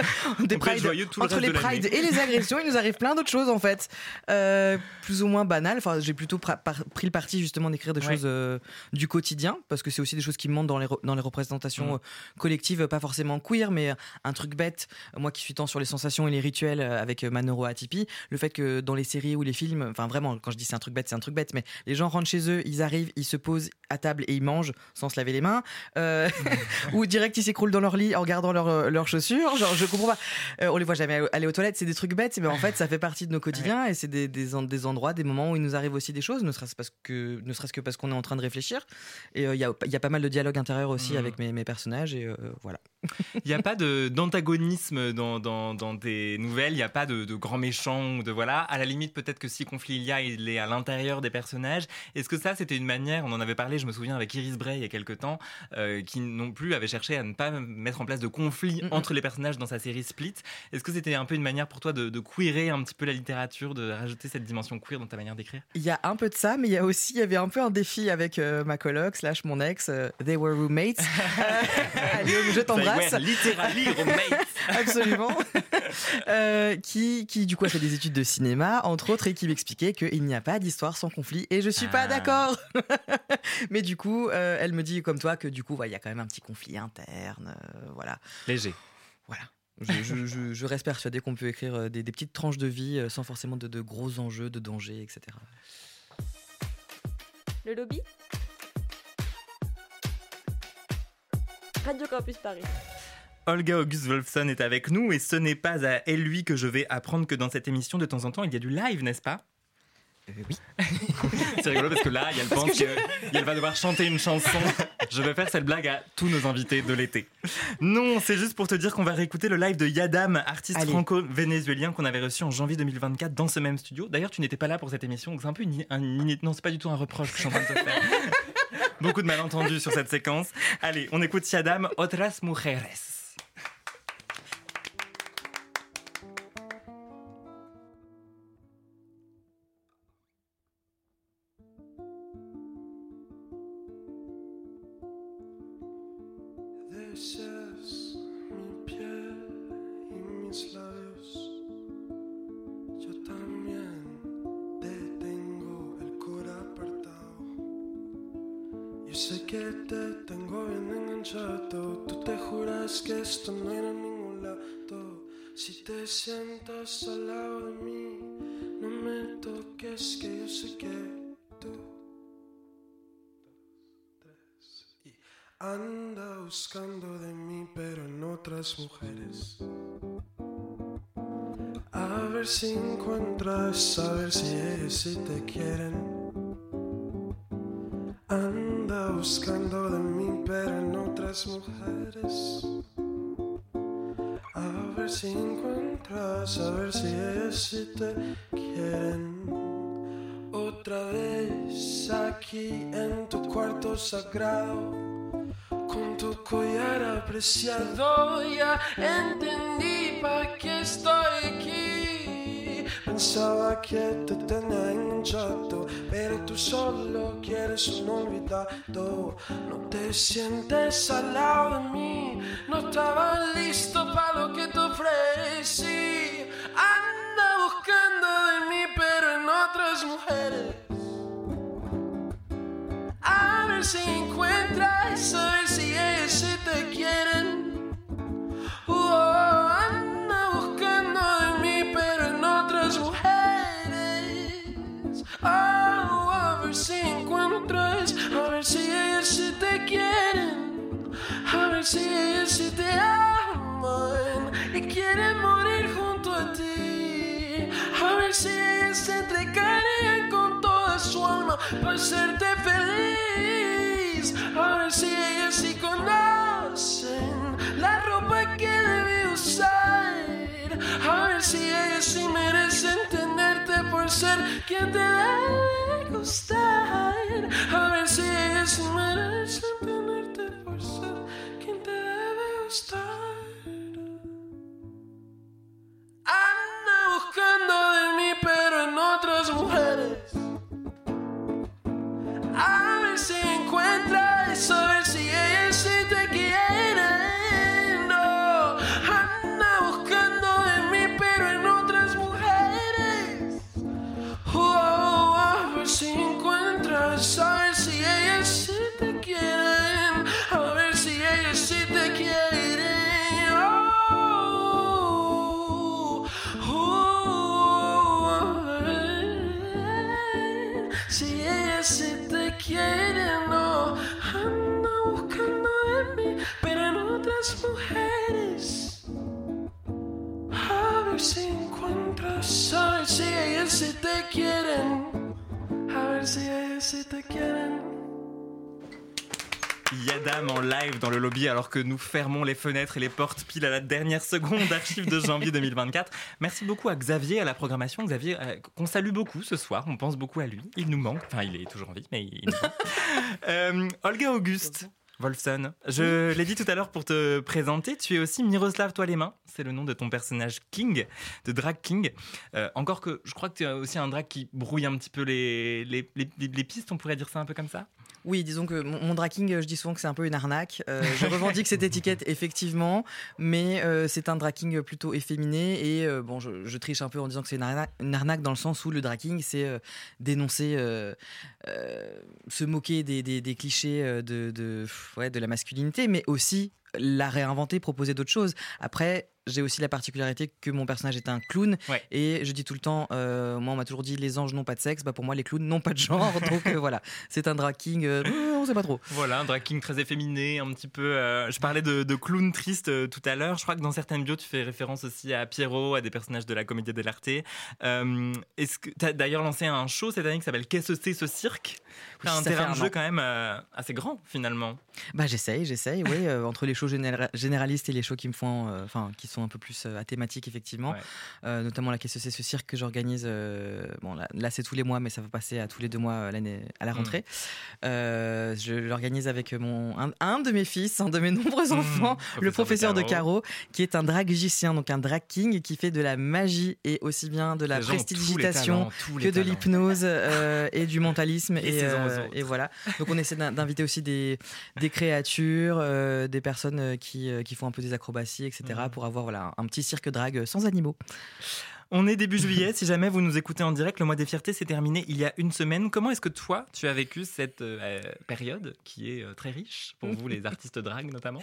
Des prides, entre les prides et les agressions, il nous arrive plein d'autres choses, en fait, euh, plus ou moins banales. Enfin, j'ai plutôt pra- par- pris le parti, justement, d'écrire des ouais. choses euh, du quotidien, parce que c'est aussi des choses qui me montent dans les, re- dans les représentations mmh. euh, collectives, pas forcément queer, mais un truc bête, moi qui suis tant sur les sensations et les rituels, avec ma neuroatypie, le fait que dans les séries ou les films, enfin vraiment, quand je dis c'est un truc bête, c'est un truc bête, mais les gens rentrent chez eux, ils arrivent, ils se posent à table et ils mangent sans se laver les mains, euh, ou direct ils s'écroulent dans leur lit en regardant leurs leurs chaussures, genre je comprends pas, euh, on les voit jamais aller aux toilettes, c'est des trucs bêtes, mais en fait ça fait partie de nos quotidiens et c'est des, des, des endroits, des moments où il nous arrive aussi des choses, ne serait-ce, parce que, ne serait-ce que parce qu'on est en train de réfléchir, et il euh, y, a, y a pas mal de dialogue intérieur aussi mmh. avec mes, mes personnages, et euh, voilà. Il n'y a pas de, d'antagonisme dans, dans, dans tes nouvelles, il n'y a pas de, de grands méchants, de voilà. À la limite, peut-être que si conflit il y a, il est à l'intérieur des personnages. Est-ce que ça, c'était une manière, on en avait parlé, je me souviens, avec Iris Bray il y a quelques temps, euh, qui non plus avait cherché à ne pas mettre en place de conflit mm-hmm. entre les personnages dans sa série Split. Est-ce que c'était un peu une manière pour toi de, de queerer un petit peu la littérature, de rajouter cette dimension queer dans ta manière d'écrire ? Il y a un peu de ça, mais il y a aussi, il y avait un peu un défi avec euh, ma coloc slash mon ex, euh, they were roommates. Allez, je t'embrasse. Littéralement roommates. Absolument. euh, qui, qui du coup a fait des études de cinéma, entre autres, et qui m'expliquait qu'il n'y a pas d'histoire sans conflit, et je suis ah. pas d'accord. Mais du coup, euh, elle me dit comme toi que du coup, il ouais, y a quand même un petit conflit interne, euh, voilà. Léger. Voilà. Je, je, je, je reste persuadée qu'on peut écrire des, des petites tranches de vie sans forcément de, de gros enjeux, de dangers, et cetera. Le lobby. Radio Campus Paris. Olga August Wolfson est avec nous et ce n'est pas à elle lui que je vais apprendre que dans cette émission de temps en temps il y a du live, n'est-ce pas ? euh, Oui. C'est rigolo parce que là, elle pense que... qu'elle va devoir chanter une chanson. Je vais faire cette blague à tous nos invités de l'été. Non, c'est juste pour te dire qu'on va réécouter le live de Yadam, artiste Allez. franco-vénézuélien qu'on avait reçu en janvier deux mille vingt-quatre dans ce même studio. D'ailleurs, tu n'étais pas là pour cette émission, donc c'est un peu une... un... non, c'est pas du tout un reproche que je suis en train de te faire. Beaucoup de malentendus sur cette séquence. Allez, on écoute Yadam, Otras Mujeres. Deseas mi piel y mis labios, yo también te tengo el cora apartado. Yo sé que te tengo bien enganchado, tú te juras que esto no irá a ningún lado. Si te sientas al lado de mí, no me toques que yo sé que tú anda buscando de mí, pero en otras mujeres. A ver si encuentras, a ver si ellos sí te quieren. Anda buscando de mí, pero en otras mujeres. A ver si encuentras, a ver si ellos sí te quieren. Otra vez aquí en tu cuarto sagrado, con tu collar apreciado, ya entendí pa' qué estoy aquí. Pensaba que te tenía enganchado, pero tú solo quieres un olvidado. No te sientes al lado de mí, no estaba listo para lo que te ofrecí. Anda buscando de mí, pero en otras mujeres. A ver si encuentras, a ver si ellas sí te quieren. Oh, anda buscando de mí, pero en otras mujeres. Oh, a ver si encuentras, a ver si ellas sí te quieren. A ver si ellas sí te aman y quieren morir junto a ti. A ver si ellas se entregarían con toda su alma para hacerte feliz. A ver si ellas sí conocen la ropa que debí usar. A ver si ellas sí merecen tenerte por ser quien te debe gustar. A ver si ellas sí merecen tenerte por ser quien te debe gustar. Anda buscando de mí, pero en otras mujeres. A ver si encuentras, a ver si ellas sí te quieren. No, anda buscando de mí, pero en otras mujeres. Oh, a ver si encuentras, a ver si ellas sí te quieren. A ver si ellas sí te quieren. Oh, oh, eh, si ellas sí te quieren, no, anda buscando de mí, pero en otras mujeres. A ver si encuentras, a ver si ellas sí te quieren. A ver si ellas sí te quieren. Yadam en live dans le lobby alors que nous fermons les fenêtres et les portes pile à la dernière seconde d'archives de janvier deux mille vingt-quatre. Merci beaucoup à Xavier à la programmation. Xavier, euh, qu'on salue beaucoup ce soir, on pense beaucoup à lui. Il nous manque, enfin il est toujours en vie, mais il nous manque. euh, Olga Auguste Wolfson, je l'ai dit tout à l'heure pour te présenter, tu es aussi Miroslav Toilemin, c'est le nom de ton personnage King, de drag king. Euh, encore que je crois que tu as aussi un drag qui brouille un petit peu les, les, les, les pistes, on pourrait dire ça un peu comme ça ? Oui, disons que mon, mon drag king, je dis souvent que c'est un peu une arnaque. Euh, je revendique cette étiquette, effectivement, mais euh, c'est un drag king plutôt efféminé. Et euh, bon, je, je triche un peu en disant que c'est une arnaque, une arnaque dans le sens où le drag king, c'est euh, dénoncer, euh, euh, se moquer des, des, des clichés de, de, ouais, de la masculinité, mais aussi la réinventer, proposer d'autres choses. Après, j'ai aussi la particularité que mon personnage est un clown, ouais. Et je dis tout le temps, euh, moi on m'a toujours dit les anges n'ont pas de sexe, bah pour moi les clowns n'ont pas de genre, donc euh, voilà, c'est un drag king, euh, on sait pas trop. Voilà, un drag king très efféminé, un petit peu. Euh, je parlais de, de clown triste euh, tout à l'heure. Je crois que dans certaines bios tu fais référence aussi à Pierrot, à des personnages de la Commedia dell'arte. Euh, est-ce que t'as d'ailleurs lancé un show cette année qui s'appelle Qu'est-ce que c'est ce cirque? T'as oui, un terrain de jeu quand même euh, assez grand finalement. Bah j'essaye, j'essaye, oui, euh, entre les shows généra- généralistes et les shows qui me font, enfin euh, qui sont un peu plus euh, à thématique effectivement, ouais. euh, notamment la Qu'est-ce que c'est ce cirque que j'organise. Euh, bon là, là c'est tous les mois, mais ça va passer à tous les deux mois euh, l'année à la rentrée. Mmh. Euh, je l'organise avec mon un, un de mes fils, un de mes nombreux enfants, mmh, le professeur de Caro, qui est un dragicien, donc un drag king qui fait de la magie et aussi bien de la prestidigitation que de l'hypnose euh, et du mentalisme et, euh, et voilà. Donc on essaie d'inviter aussi des des créatures, euh, des personnes qui qui font un peu des acrobaties, et cetera. Mmh. Pour avoir voilà un petit cirque drag sans animaux. On est début juillet, si jamais vous nous écoutez en direct, le mois des fiertés s'est terminé il y a une semaine. Comment est-ce que toi, tu as vécu cette euh, période qui est euh, très riche pour vous, les artistes drag notamment?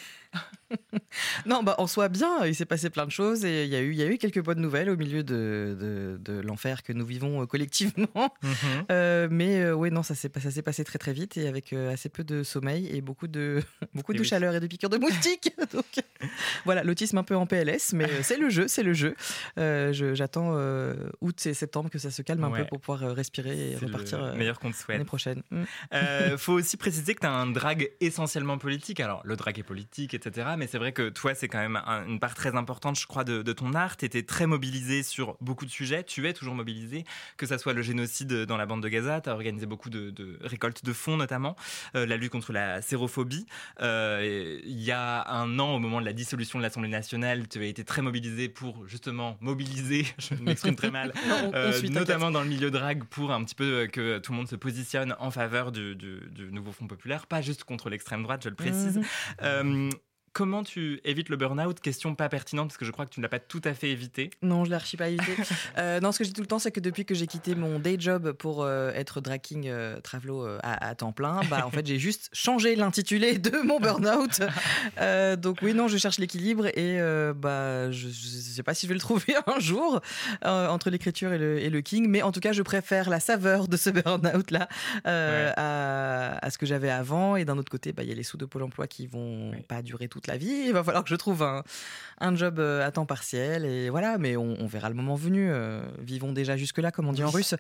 Non, bah en soi bien, il s'est passé plein de choses et il y a eu, il y a eu quelques bonnes nouvelles au milieu de, de, de l'enfer que nous vivons euh, collectivement. Mm-hmm. Euh, mais euh, oui, non, ça s'est, ça s'est passé très très vite et avec euh, assez peu de sommeil et beaucoup de, beaucoup de oui. chaleur et de piqûres de moustiques. Donc voilà, l'autisme un peu en P L S, mais euh, c'est le jeu, c'est le jeu. Euh, je, j'attends Euh, août et septembre que ça se calme un ouais. peu pour pouvoir euh, respirer et c'est repartir le meilleur qu'on te souhaite l'année prochaine. Il euh, faut aussi préciser que tu as un drag essentiellement politique. Alors le drag est politique, et cetera. Mais c'est vrai vrai que toi, c'est quand même un, une part très importante, je crois, de, de ton art. Tu étais très mobilisé sur beaucoup de sujets. Tu es toujours mobilisé, que ça soit le génocide dans la bande de Gaza. Tu as organisé beaucoup de, de récoltes de fonds, notamment, euh, la lutte contre la sérophobie. Euh, il y a un an, au moment de la dissolution de l'Assemblée nationale, tu as été très mobilisé pour, justement, mobiliser, je m'exprime très mal, non, on, euh, on suit, notamment dans le milieu drague, pour un petit peu que tout le monde se positionne en faveur du, du, du nouveau Front populaire, pas juste contre l'extrême droite, je le précise. Mmh. Euh, Comment tu évites le burn-out ? Question pas pertinente, parce que je crois que tu ne l'as pas tout à fait évité. Non, je l'ai archi pas évité. euh, non, ce que je dis tout le temps, c'est que depuis que j'ai quitté mon day job pour euh, être drag king euh, travelo euh, à, à temps plein, bah, en fait, j'ai juste changé l'intitulé de mon burn-out. Euh, donc oui, non, je cherche l'équilibre et euh, bah, je ne sais pas si je vais le trouver un jour euh, entre l'écriture et le, et le king, mais en tout cas, je préfère la saveur de ce burn-out-là euh, ouais. à, à ce que j'avais avant. Et d'un autre côté, bah, y a les sous de Pôle emploi qui vont oui. pas durer toute la vie. Il va falloir que je trouve un, un job à temps partiel et voilà, mais on, on verra le moment venu. Euh, vivons déjà jusque-là, comme on dit en russe.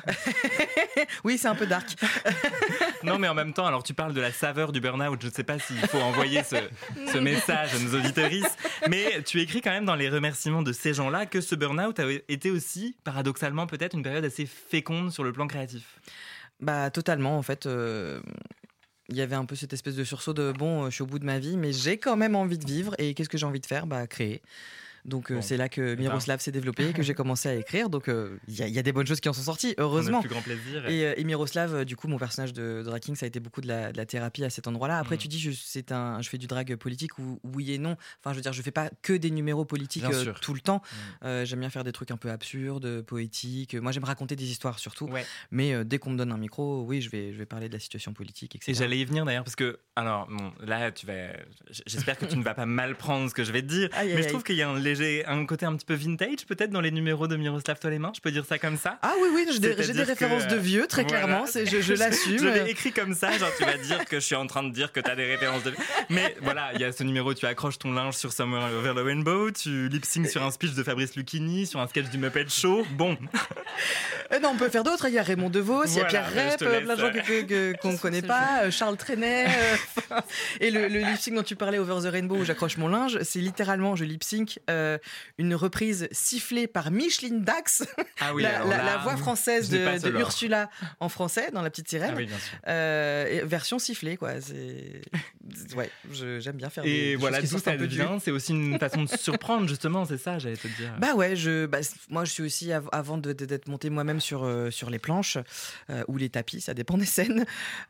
Oui, c'est un peu dark. Non, mais en même temps, alors tu parles de la saveur du burn-out. Je ne sais pas s'il faut envoyer ce, ce message à nos auditrices, mais tu écris quand même dans les remerciements de ces gens-là que ce burn-out a été aussi, paradoxalement peut-être, une période assez féconde sur le plan créatif. Bah totalement, en fait. Euh... Il y avait un peu cette espèce de sursaut de bon, je suis au bout de ma vie, mais j'ai quand même envie de vivre. Et qu'est-ce que j'ai envie de faire ? Bah, créer. Donc, bon, euh, c'est là que Miroslav s'est développé, que j'ai commencé à écrire. Donc, il euh, y, y a des bonnes choses qui en sont sorties, heureusement. On a le plus grand plaisir. Et, et, et Miroslav, du coup, mon personnage de, de drag king, ça a été beaucoup de la, de la thérapie à cet endroit-là. Après, mmh. tu dis, je, c'est un, je fais du drag politique ou oui et non. Enfin, je veux dire, je fais pas que des numéros politiques euh, tout le temps. Mmh. Euh, j'aime bien faire des trucs un peu absurdes, poétiques. Moi, j'aime raconter des histoires surtout. Ouais. Mais euh, dès qu'on me donne un micro, oui, je vais, je vais parler de la situation politique, et cetera. Et j'allais y venir d'ailleurs, parce que, alors, bon, là, tu vas, j'espère que tu ne vas pas mal prendre ce que je vais te dire. Aïe, mais aïe, je trouve aïe. qu'il y a un léger, un côté un petit peu vintage peut-être dans les numéros de Miroslav Toi les mains, je peux dire ça comme ça? Ah oui oui, j'ai des, j'ai des références que, de vieux très voilà, clairement, c'est, je, je l'assume. Je l'ai écrit comme ça, genre tu vas dire que je suis en train de dire que t'as des références de vieux. Mais voilà, il y a ce numéro, tu accroches ton linge sur Somewhere Over the Rainbow, tu lip-sync sur un speech de Fabrice Lucchini, sur un sketch du Muppet Show, bon. Euh, non, on peut faire d'autres, il y a Raymond Devos, il voilà, y a Pierre Rep, plein de gens que, que, qu'on ne connaît pas, Charles Trenet, euh, et le, le lip-sync dont tu parlais, Over the Rainbow, où j'accroche mon linge, c'est littéralement, je lip-sync euh, une reprise sifflée par Micheline Dax, ah oui, la, la, là, la voix française de, de Ursula en français, dans La Petite Sirène, ah oui, bien sûr. Euh, et version sifflée, quoi. C'est... Ouais, je, j'aime bien faire des, et des voilà, choses qui d'où ça vient, c'est aussi une façon de surprendre, justement, c'est ça, j'allais te dire. Bah ouais, je, bah, moi je suis aussi, av- avant de, de, d'être montée moi-même sur, euh, sur les planches euh, ou les tapis, ça dépend des scènes,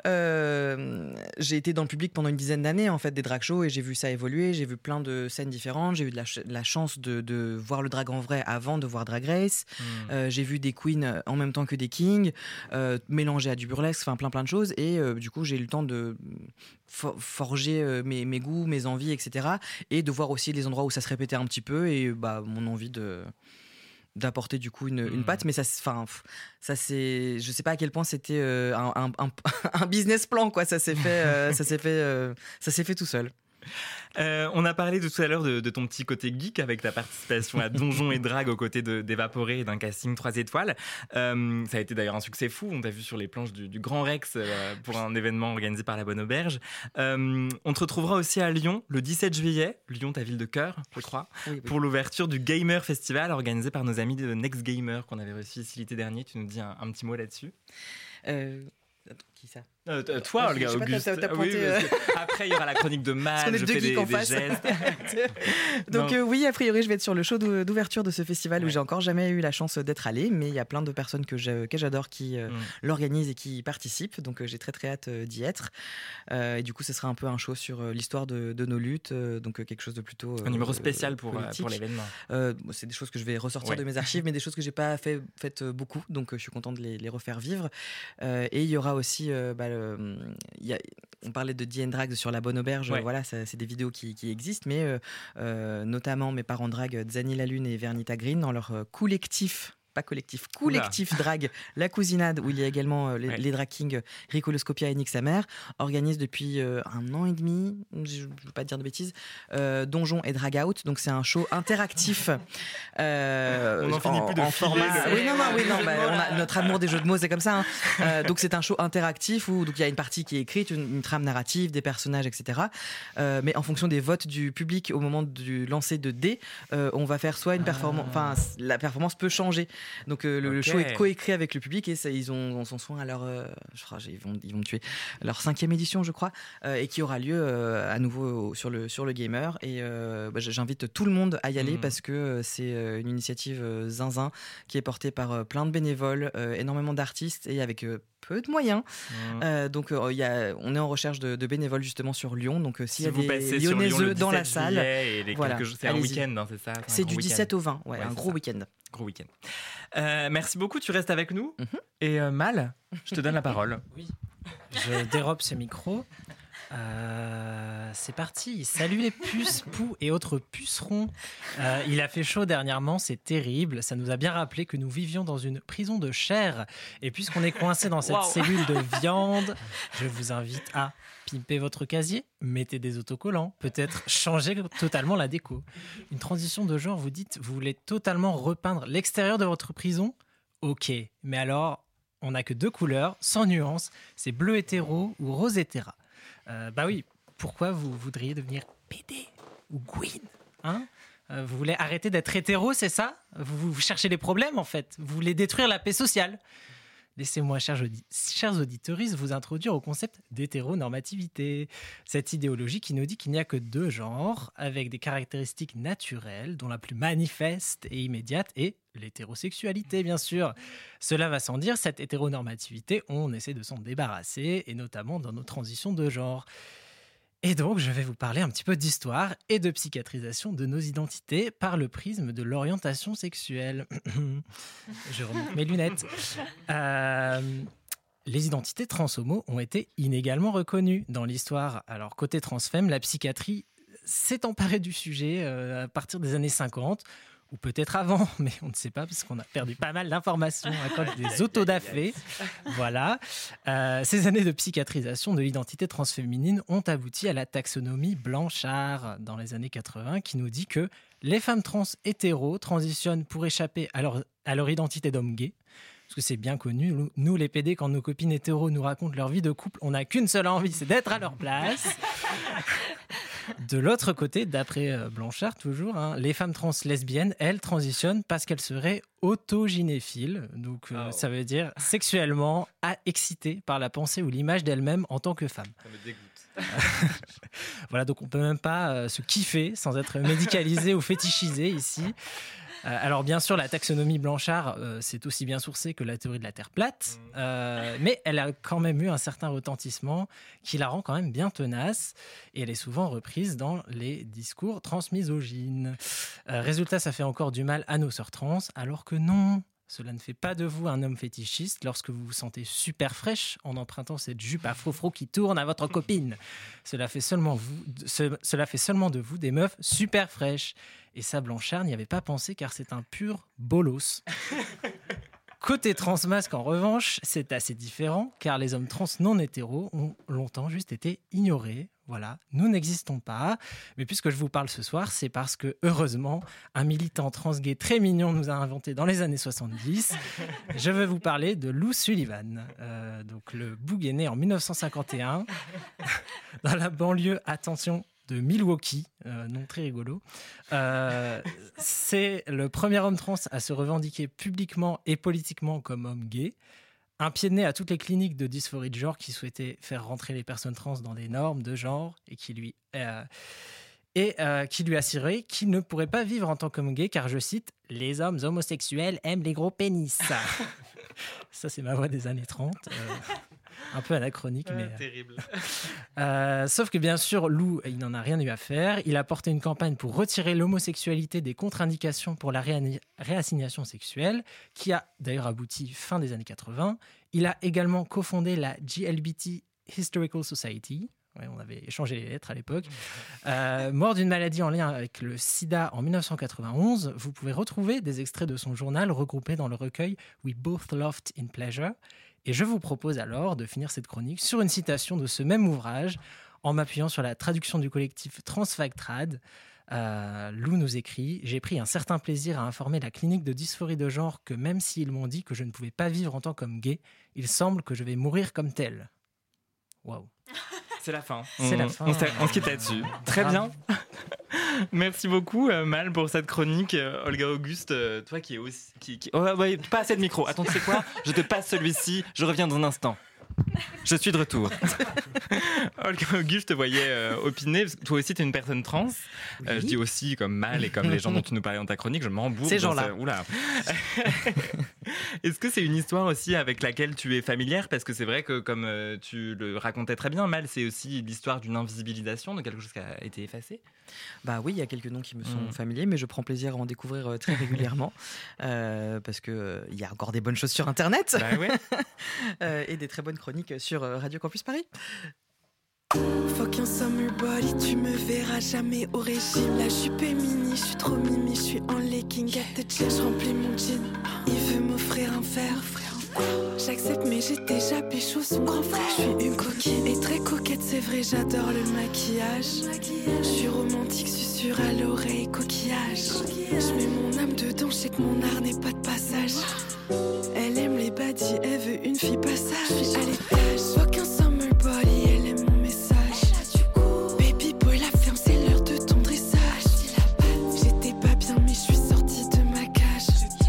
euh, j'ai été dans le public pendant une dizaine d'années, en fait, des drag shows, et j'ai vu ça évoluer, j'ai vu plein de scènes différentes, j'ai eu de la, ch- la chance de, de voir le drag en vrai avant de voir Drag Race, mmh. euh, j'ai vu des queens en même temps que des kings, euh, mélangés à du burlesque, enfin plein plein de choses, et euh, du coup j'ai eu le temps de for- forger euh, mes, mes goûts, mes envies, et cetera, et de voir aussi les endroits où ça se répétait un petit peu, et bah, mon envie de... d'apporter du coup une, mmh. une patte, mais ça, enfin, ça c'est, je sais pas à quel point c'était euh, un, un, un, un business plan, quoi. Ça s'est fait, euh, ça s'est fait, euh, ça s'est fait tout seul. Euh, on a parlé de tout à l'heure de, de ton petit côté geek avec ta participation à Donjons et Drague aux côtés de, d'Évaporé et d'un casting trois étoiles. Euh, ça a été d'ailleurs un succès fou. On t'a vu sur les planches du, du Grand Rex euh, pour un événement organisé par la Bonne Auberge. Euh, on te retrouvera aussi à Lyon le dix-sept juillet, Lyon, ta ville de cœur, je crois, oui, oui. pour l'ouverture du Gamer Festival organisé par nos amis de Next Gamer qu'on avait reçu ici l'été dernier. Tu nous dis un, un petit mot là-dessus euh... Qui ça? Euh, toi, ah, Olga Auguste. Pas, t'as, t'as pointé, oui, euh... après, il y aura la chronique de Mal, je fais des, des gestes. Donc euh, oui, a priori, je vais être sur le show d'ouverture de ce festival, ouais. où j'ai encore jamais eu la chance d'être allée, mais il y a plein de personnes que, je, que j'adore qui euh, mm. l'organisent et qui y participent, donc euh, j'ai très très hâte euh, d'y être. Euh, et du coup, ce sera un peu un show sur euh, l'histoire de, de nos luttes, euh, donc euh, quelque chose de plutôt euh, un numéro spécial pour, euh, pour l'événement. Euh, c'est des choses que je vais ressortir ouais. de mes archives, mais des choses que j'ai pas fait, fait euh, beaucoup, donc euh, je suis content de les, les refaire vivre. Euh, et il y aura aussi euh, bah, le, y a, on parlait de D and Drag sur la Bonne Auberge, ouais. voilà, ça, c'est des vidéos qui, qui existent, mais euh, euh, notamment mes parents drag Zani la Lune et Vernita Green dans leur euh, collectif pas collectif, collectif Drag, La Cousinade, où il y a également euh, les, Ouais. les drag kings Rico Scopia et Nick Samer, organise depuis euh, un an et demi, je ne veux pas dire de bêtises, euh, Donjon et Drag Out. Donc c'est un show interactif. Euh, On n'en finit plus de en filer format. le- Oui, non, non, oui, non. bah, on a notre amour des jeux de mots, c'est comme ça. hein. Euh, donc c'est un show interactif où donc il y a une partie qui est écrite, une, une trame narrative, des personnages, et cetera. Euh, mais en fonction des votes du public au moment du lancer de dés, euh, on va faire soit une performance, enfin la performance peut changer. Donc euh, le, le Ok. show est coécrit avec le public et ça, ils ont on s'en soin à leur, euh, je crois, ils vont ils vont me tuer, leur cinquième édition, je crois, euh, et qui aura lieu euh, à nouveau sur le sur le Gamer. Et euh, bah, j'invite tout le monde à y aller Mhm. parce que euh, c'est euh, une initiative euh, zinzin qui est portée par euh, plein de bénévoles, euh, énormément d'artistes et avec euh, peu de moyens. Mhm. Euh, donc euh, il y a, on est en recherche de, de bénévoles justement sur Lyon. Donc euh, s'il Si y a vous des passez sur Lyon Lyonnaises le dans la dix-sept salle, juillet et les voilà, quelques jours- c'est un allez-y. week-end, hein, c'est ça un C'est grand du week-end. dix-sept au vingt, ouais, Ouais, un c'est gros ça. week-end. Gros week-end. Euh, merci beaucoup, tu restes avec nous. Mhm. Et euh, Mal, je te donne la parole. Oui. Je dérobe ce micro. Euh, c'est parti. Salut les puces, poux et autres pucerons. Euh, il a fait chaud dernièrement, c'est terrible. Ça nous a bien rappelé que nous vivions dans une prison de chair. Et puisqu'on est coincé dans cette Wow. cellule de viande, je vous invite à pimper votre casier, mettez des autocollants, peut-être changer totalement la déco. Une transition de genre, vous dites, vous voulez totalement repeindre l'extérieur de votre prison ? Ok, mais alors, on n'a que deux couleurs, sans nuance, c'est bleu hétéro ou rose hétéra. Euh, bah oui, pourquoi vous voudriez devenir P D ou Gwyn, hein Euh, Vous voulez arrêter d'être hétéro, c'est ça vous, vous cherchez les problèmes, en fait. Vous voulez détruire la paix sociale. Laissez-moi, chers, audi- chers auditeuristes, vous introduire au concept d'hétéronormativité. Cette idéologie qui nous dit qu'il n'y a que deux genres, avec des caractéristiques naturelles, dont la plus manifeste et immédiate est l'hétérosexualité, bien sûr. Cela va sans dire, cette hétéronormativité, on essaie de s'en débarrasser, et notamment dans nos transitions de genre. Et donc, je vais vous parler un petit peu d'histoire et de psychiatrisation de nos identités par le prisme de l'orientation sexuelle. Je remonte mes lunettes. Euh, les identités trans-homo ont été inégalement reconnues dans l'histoire. Alors, côté transfemme, la psychiatrie s'est emparée du sujet euh, à partir des années cinquante, ou peut-être avant, mais on ne sait pas parce qu'on a perdu pas mal d'informations à cause des autodafés. Voilà. Euh, ces années de psychiatrisation de l'identité transféminine ont abouti à la taxonomie Blanchard dans les années quatre-vingts qui nous dit que les femmes trans hétéros transitionnent pour échapper à leur, à leur identité d'homme gay. Parce que c'est bien connu, nous, nous, les P D, quand nos copines hétéros nous racontent leur vie de couple, on n'a qu'une seule envie, c'est d'être à leur place. De l'autre côté, d'après euh, Blanchard toujours, hein, les femmes trans lesbiennes, elles transitionnent parce qu'elles seraient autogynéphiles. Donc euh, Oh. ça veut dire sexuellement à- excitées par la pensée ou l'image d'elles-mêmes en tant que femmes. Ça me dégoûte. Voilà, donc on peut même pas euh, se kiffer sans être médicalisé ou fétichisé ici. Euh, alors bien sûr, la taxonomie Blanchard, euh, c'est aussi bien sourcé que la théorie de la Terre plate, euh, mais elle a quand même eu un certain retentissement qui la rend quand même bien tenace, et elle est souvent reprise dans les discours transmisogynes. Euh, résultat, ça fait encore du mal à nos sœurs trans, alors que non. Cela ne fait pas de vous un homme fétichiste lorsque vous vous sentez super fraîche en empruntant cette jupe à fro-fro qui tourne à votre copine. Cela fait seulement, vous, ce- cela fait seulement de vous des meufs super fraîches. Et ça, Blanchard n'y avait pas pensé car c'est un pur bolos. Côté transmasque, en revanche, c'est assez différent car les hommes trans non hétéros ont longtemps juste été ignorés. Voilà, nous n'existons pas. Mais puisque je vous parle ce soir, c'est parce que, heureusement, un militant transgay très mignon nous a inventé dans les années soixante-dix. Je vais vous parler de Lou Sullivan. Euh, donc, le boug est né en mille neuf cent cinquante et un dans la banlieue, attention, de Milwaukee, euh, nom très rigolo. Euh, c'est le premier homme trans à se revendiquer publiquement et politiquement comme homme gay. Un pied de nez à toutes les cliniques de dysphorie de genre qui souhaitaient faire rentrer les personnes trans dans des normes de genre et qui lui, euh, et, euh, qui lui assuraient qu'il ne pourrait pas vivre en tant qu'homme gay car, je cite, « Les hommes homosexuels aiment les gros pénis ». Ça, c'est ma voix des années trente. Euh, un peu anachronique, mais... Ah, terrible. Euh, sauf que bien sûr, Lou, il n'en a rien eu à faire. Il a porté une campagne pour retirer l'homosexualité des contre-indications pour la réani- réassignation sexuelle, qui a d'ailleurs abouti fin des années quatre-vingts. Il a également cofondé la G L B T Historical Society, Ouais, on avait échangé les lettres à l'époque. Euh, mort d'une maladie en lien avec le sida en dix-neuf cent quatre-vingt-onze. Vous pouvez retrouver des extraits de son journal regroupés dans le recueil We Both Loved in Pleasure. Et je vous propose alors de finir cette chronique sur une citation de ce même ouvrage en m'appuyant sur la traduction du collectif Transfactrad. Euh, Lou nous écrit « J'ai pris un certain plaisir à informer la clinique de dysphorie de genre que même s'ils m'ont dit que je ne pouvais pas vivre en tant que gay, il semble que je vais mourir comme tel. » Waouh. C'est la fin. C'est on, la fin. On, on se quitte là-dessus. Très bien. Merci beaucoup, euh, Mal, pour cette chronique. Euh, Olga Auguste, euh, toi qui es aussi... Qui, qui... Oh, ouais, pas assez de micro. Attends, tu sais quoi ? Je te passe celui-ci. Je reviens dans un instant. Je suis de retour. Olga Auguste, je te voyais euh, opiner. Parce que toi aussi, tu es une personne trans. Oui. Euh, je dis aussi comme Mal et comme les gens dont tu nous parlais dans ta chronique. Je m'embourbe. Ces gens-là. Ce... Oula. Est-ce que c'est une histoire aussi avec laquelle tu es familière ? Parce que c'est vrai que, comme euh, tu le racontais très bien, Mal, c'est aussi l'histoire d'une invisibilisation, de quelque chose qui a été effacé. Bah oui, il y a quelques noms qui me sont mmh. familiers, mais je prends plaisir à en découvrir euh, très régulièrement euh, parce que euh, il y a encore des bonnes choses sur Internet bah ouais. euh, et des très bonnes chroniques sur euh, Radio Campus Paris. Fucking summer body, tu me verras jamais au régime. La jupe est mini, je suis trop mimi, je suis en legging. Get the check, je remplis mon jean. Il veut m'offrir un verre. J'accepte mais j'ai déjà pécho son grand frère. Je suis une coquine et très coquette, c'est vrai, j'adore le maquillage. Je suis romantique, susurre à l'oreille, coquillage. Je mets mon âme dedans, je sais que mon art n'est pas de passage. Elle aime les baddies, elle veut une fille passage. Je suis à l'étage, fucking summer body, elle aime mon message. Baby boy, la ferme, c'est l'heure de ton dressage. J'étais pas bien mais je suis sortie de ma cage.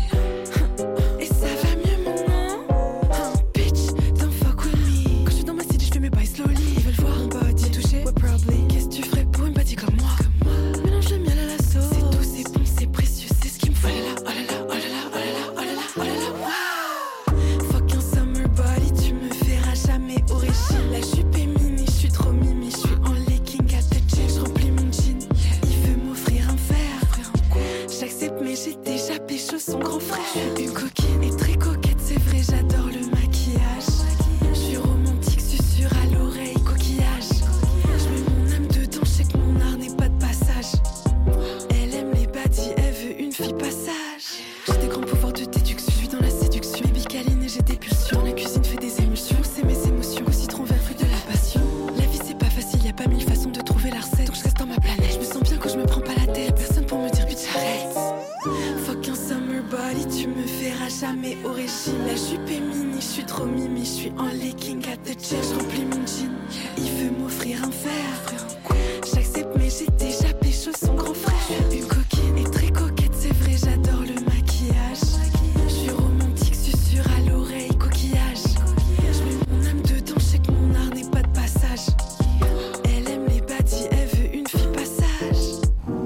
Et ça va mieux maintenant. Huh, bitch, don't fuck with me. Quand je suis dans ma city, je fais mes bails slowly. Ils veulent voir un body touché, ouais probably. Qu'est-ce que tu ferais pour une body comme moi? Mélange le miel à la sauce. C'est doux, c'est bon, c'est précieux, c'est ce qu'il me faut. Oh là là, oh là là, oh là là, oh là là, oh là là, oh là là. Fucking summer body, tu me verras jamais au régime. La jupe est mini, je suis trop mimi, je suis en legging à the check, je remplis mon jean. Il veut m'offrir un verre. J'accepte mais j'ai déjà pécho son grand frère. Je suis une coquine et très coquette, c'est vrai, j'adore le maquillage. Je suis romantique, susurre à l'oreille, coquillage. Je mets mon âme dedans, je sais que mon art n'est pas de passage. Elle aime les baddies, elle veut une fille passage. J'ai des grands pouvoirs de déduction, je suis dans la séduction. Baby câline et j'ai des pulsions. Dans la cuisine, fais des émulsions. C'est mes émotions, au citron vert, fruit de la passion. La vie c'est pas facile, y a pas mille façons de trouver la recette. Donc je reste dans ma planète, je me sens bien quand je me prends pas la tête. Personne pour me dire bitch arrête. Fucking summer body, tu me verras jamais au régime. La jupe est mini, je suis trop mimi, je suis en legging at the check, je remplis mon jean. Il veut m'offrir un verre. J'accepte mais j'ai déjà pécho son grand frère. Une coquine et très coquette, c'est vrai, j'adore le maquillage. Je suis romantique, susurre à l'oreille, coquillage. Je mets mon âme dedans, je sais que mon art n'est pas de passage. Elle aime les baddies, elle veut une fille passage.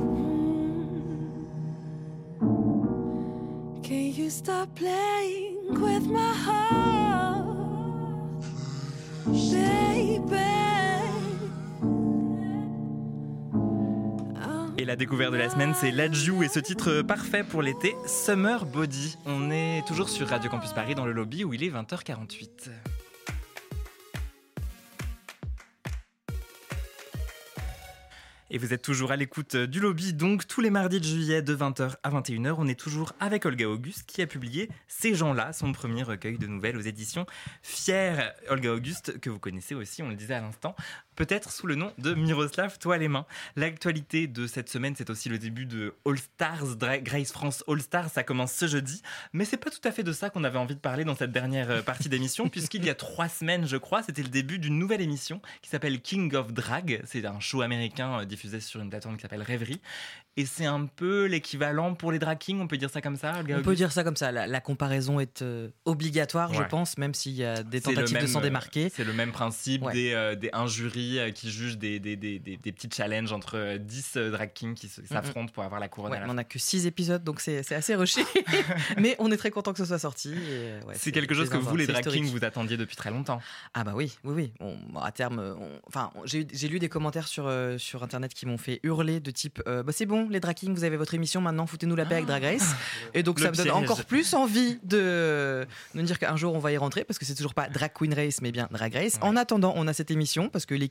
Can you stop playing with my heart, baby? Et la découverte de la semaine, c'est Ladju et ce titre parfait pour l'été, Summer Body. On est toujours sur Radio Campus Paris dans le lobby où il est vingt heures quarante-huit. Et vous êtes toujours à l'écoute du lobby, donc tous les mardis de juillet de vingt heures à vingt et une heures, on est toujours avec Olga Auguste qui a publié Ces gens-là, son premier recueil de nouvelles aux éditions Fier. Olga Auguste, que vous connaissez aussi, on le disait à l'instant, peut-être sous le nom de Miroslav Toi les mains. L'actualité de cette semaine, c'est aussi le début de All Stars, Grace France All Stars, ça commence ce jeudi, mais c'est pas tout à fait de ça qu'on avait envie de parler dans cette dernière partie d'émission, puisqu'il y a trois semaines, je crois, c'était le début d'une nouvelle émission qui s'appelle King of Drag. C'est un show américain diffusé sur une plateforme qui s'appelle Rêverie. Et c'est un peu l'équivalent pour les drag kings, on peut dire ça comme ça, Olga On Auguste. peut dire ça comme ça. La, la comparaison est euh, obligatoire, ouais. je pense, même s'il y a des C'est tentatives même, de s'en démarquer. C'est le même principe, ouais. des, euh, des, un jury euh, qui juge des, des, des, des, des petits challenges entre euh, dix euh, drag kings qui s'affrontent mm-hmm. pour avoir la couronne ouais, à la on fin. n'a que six épisodes, donc c'est, c'est assez rushé. Mais on est très content que ce soit sorti. Et, ouais, c'est, c'est quelque chose que vous, les drag historique. kings, vous attendiez depuis très longtemps. Ah bah oui, oui, oui. On, à terme, on, enfin, j'ai, j'ai lu des commentaires sur, euh, sur Internet qui m'ont fait hurler de type euh, bah, c'est bon, les drag kings, vous avez votre émission, maintenant foutez-nous la paix avec Drag Race. Et donc Le ça me donne piège. encore plus envie de, de me dire qu'un jour on va y rentrer, parce que c'est toujours pas Drag Queen Race, mais bien Drag Race. Ouais. En attendant, on a cette émission, parce que l'équipe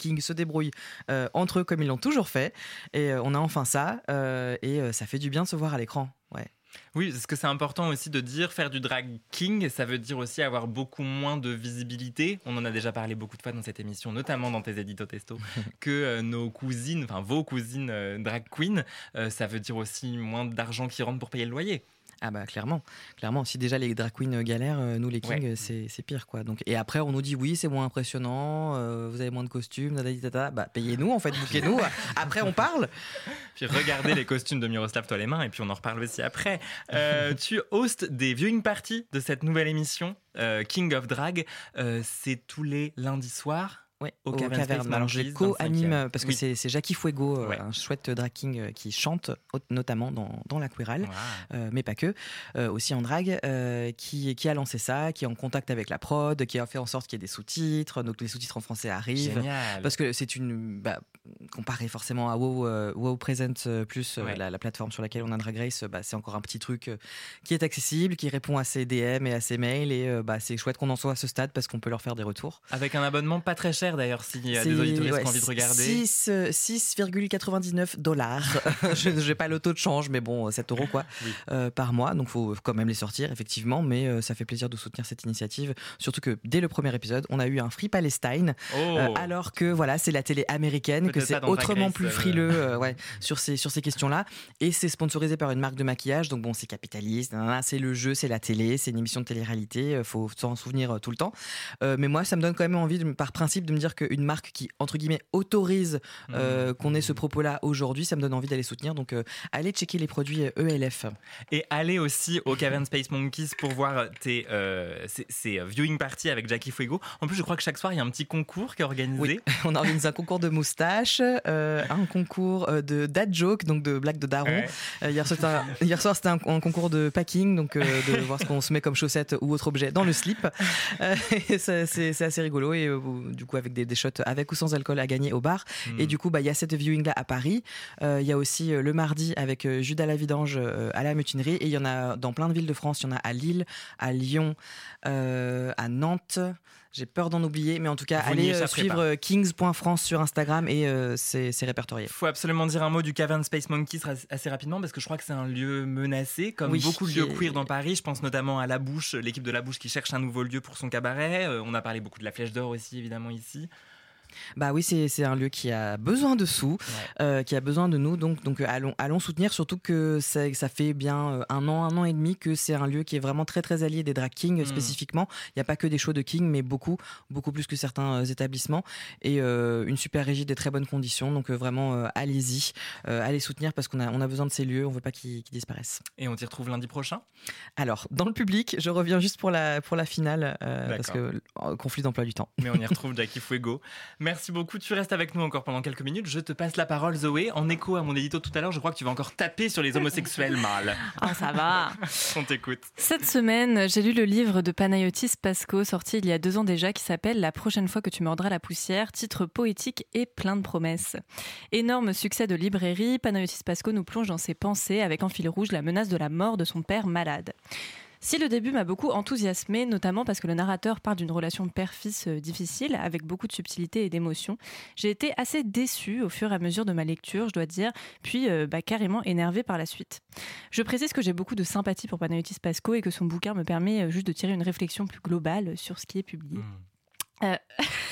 Kings se débrouillent euh, entre eux comme ils l'ont toujours fait. Et euh, on a enfin ça. Euh, et euh, ça fait du bien de se voir à l'écran. Ouais. Oui, parce que c'est important aussi de dire faire du drag king, ça veut dire aussi avoir beaucoup moins de visibilité. On en a déjà parlé beaucoup de fois dans cette émission, notamment dans tes éditos testo, que euh, nos cousines, enfin vos cousines euh, drag queen. Euh, ça veut dire aussi moins d'argent qui rentre pour payer le loyer. Ah bah clairement, clairement. Si déjà les drag queens galèrent, euh, nous les kings Ouais. c'est, c'est pire quoi. Donc et après on nous dit oui c'est moins impressionnant, euh, vous avez moins de costumes, dadadi, dada. Bah payez-nous en fait, bouquez-nous. Après on parle. Puis regardez les costumes de Miroslav toi les mains et puis on en reparle aussi après. Euh, tu hostes des viewing parties de cette nouvelle émission euh, King of Drag. Euh, c'est tous les lundis soirs. Ouais, au au Cavern Cavern. Space Alors je Monkeys, co-anime vingt-cinquième. parce que Oui. c'est, c'est Jackie Fuego, euh, Ouais. un chouette drag king euh, qui chante au- notamment dans, dans la Queerale, Wow. euh, mais pas que, euh, aussi en drag, euh, qui, qui a lancé ça, qui est en contact avec la prod, qui a fait en sorte qu'il y ait des sous-titres, donc les sous-titres en français arrivent. Génial. Parce que c'est une. Bah, comparé forcément à WoW, euh, WoW Present euh, plus, euh, Ouais. la, la plateforme sur laquelle on a Drag Race, euh, bah, c'est encore un petit truc euh, qui est accessible, qui répond à ses D M et à ses mails. Et euh, bah, c'est chouette qu'on en soit à ce stade parce qu'on peut leur faire des retours. Avec un abonnement pas très cher d'ailleurs, s'il y a C'est- des auditeurs ouais, qui ont envie de regarder. six, euh, six virgule quatre-vingt-dix-neuf dollars. Je n'ai pas le taux de change, mais bon, sept euros quoi, Oui. euh, par mois. Donc il faut quand même les sortir, effectivement. Mais euh, ça fait plaisir de soutenir cette initiative. Surtout que dès le premier épisode, on a eu un Free Palestine. Oh. Euh, alors que voilà, c'est la télé américaine, Peut-être que pas c'est dans Drag autrement Race, plus euh, frileux euh, ouais, sur ces, sur ces questions-là. Et c'est sponsorisé par une marque de maquillage. Donc bon, c'est capitaliste. Nan, nan, c'est le jeu, c'est la télé, c'est une émission de télé-réalité. Il faut s'en souvenir euh, tout le temps. Euh, mais moi, ça me donne quand même envie, de, par principe, de me dire qu'une marque qui, entre guillemets, autorise euh, Mmh. qu'on ait ce propos-là aujourd'hui, ça me donne envie d'aller soutenir. Donc euh, allez checker les produits E L F. Et allez aussi au Cavern Space Monkeys pour voir tes, euh, ces, ces viewing parties avec Jackie Fuego. En plus, je crois que chaque soir, il y a un petit concours qui est organisé. Oui, on organise un concours de moustaches, euh, un concours euh, de dad joke, donc de blagues de daron. Ouais. Euh, hier, c'était un- hier soir, c'était un, un concours de packing, donc euh, de voir ce qu'on se met comme chaussettes ou autre objet dans le slip. Euh, et ça, c'est, c'est assez rigolo. Et euh, du coup, avec des, des shots avec ou sans alcool à gagner au bar. Mm. Et du coup, bah, il y a cette viewing-là à Paris. Euh, Il y a aussi euh, le mardi avec euh, Judas Lavidange euh, à la Mutinerie. Et il y en a dans plein de villes de France. Il y en a à Lille, à Lyon, euh, à Nantes. J'ai peur d'en oublier, mais en tout cas, Vous n'y allez euh, échapperez suivre pas. euh, kings point france sur Instagram et euh, c'est, c'est répertorié. Il faut absolument dire un mot du Cavern Space Monkeys assez rapidement parce que je crois que c'est un lieu menacé, comme Oui, beaucoup de qui lieux est- queer dans Paris. Je pense notamment à La Bouche, l'équipe de La Bouche qui cherche un nouveau lieu pour son cabaret. Euh, on a parlé beaucoup de la Flèche d'Or aussi, évidemment, ici. Bah oui, c'est, c'est un lieu qui a besoin de sous, Ouais. euh, qui a besoin de nous, donc, donc euh, allons, allons soutenir, surtout que ça, ça fait bien euh, un an, un an et demi que c'est un lieu qui est vraiment très très allié des drag kings Mm. spécifiquement. Il n'y a pas que des shows de king, mais beaucoup, beaucoup plus que certains euh, établissements, et euh, une super régie, des très bonnes conditions, donc euh, vraiment euh, allez-y, euh, allez soutenir parce qu'on a, on a besoin de ces lieux, on ne veut pas qu'ils, qu'ils disparaissent. Et on t'y retrouve lundi prochain. Alors, dans le public, je reviens juste pour la, pour la finale, euh, parce D'accord. que euh, conflit d'emploi du temps. Mais on y retrouve Jackie Fuego. Merci beaucoup. Tu restes avec nous encore pendant quelques minutes. Je te passe la parole, Zoé. En écho à mon édito tout à l'heure, je crois que tu vas encore taper sur les homosexuels mâles. Ah, ça va. On t'écoute. Cette semaine, j'ai lu le livre de Panayotis Pasco, sorti il y a deux ans déjà, qui s'appelle « La prochaine fois que tu mordras la poussière », titre poétique et plein de promesses. Énorme succès de librairie, Panayotis Pasco nous plonge dans ses pensées avec en fil rouge la menace de la mort de son père malade. Si le début m'a beaucoup enthousiasmée, notamment parce que le narrateur parle d'une relation père-fils euh, difficile, avec beaucoup de subtilité et d'émotion, j'ai été assez déçue au fur et à mesure de ma lecture, je dois dire, puis euh, bah, carrément énervée par la suite. Je précise que j'ai beaucoup de sympathie pour Panayotis Pasco et que son bouquin me permet euh, juste de tirer une réflexion plus globale sur ce qui est publié. Mmh. Euh,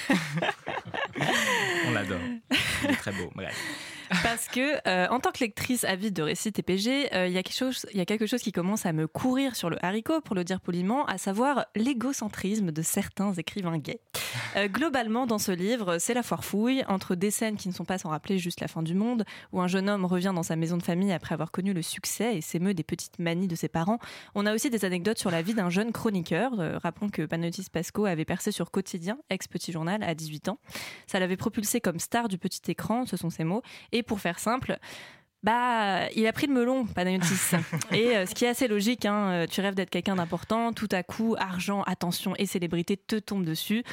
On l'adore. Il est très beau. Bref. Parce que, euh, en tant que lectrice avide de récits T P G, il euh, y a quelque chose, il y a quelque chose qui commence à me courir sur le haricot, pour le dire poliment, à savoir l'égocentrisme de certains écrivains gays. Euh, globalement, dans ce livre, c'est la foire fouille, entre des scènes qui ne sont pas sans rappeler juste la fin du monde, où un jeune homme revient dans sa maison de famille après avoir connu le succès et s'émeut des petites manies de ses parents. On a aussi des anecdotes sur la vie d'un jeune chroniqueur. Euh, rappelons que Panayotis Pasco avait percé sur Quotidien, ex-Petit Journal, à dix-huit ans. Ça l'avait propulsé comme star du petit écran, ce sont ses mots. Et pour faire simple, bah, il a pris le melon, Panayotis. Et euh, ce qui est assez logique, hein, tu rêves d'être quelqu'un d'important, tout à coup, argent, attention et célébrité te tombent dessus.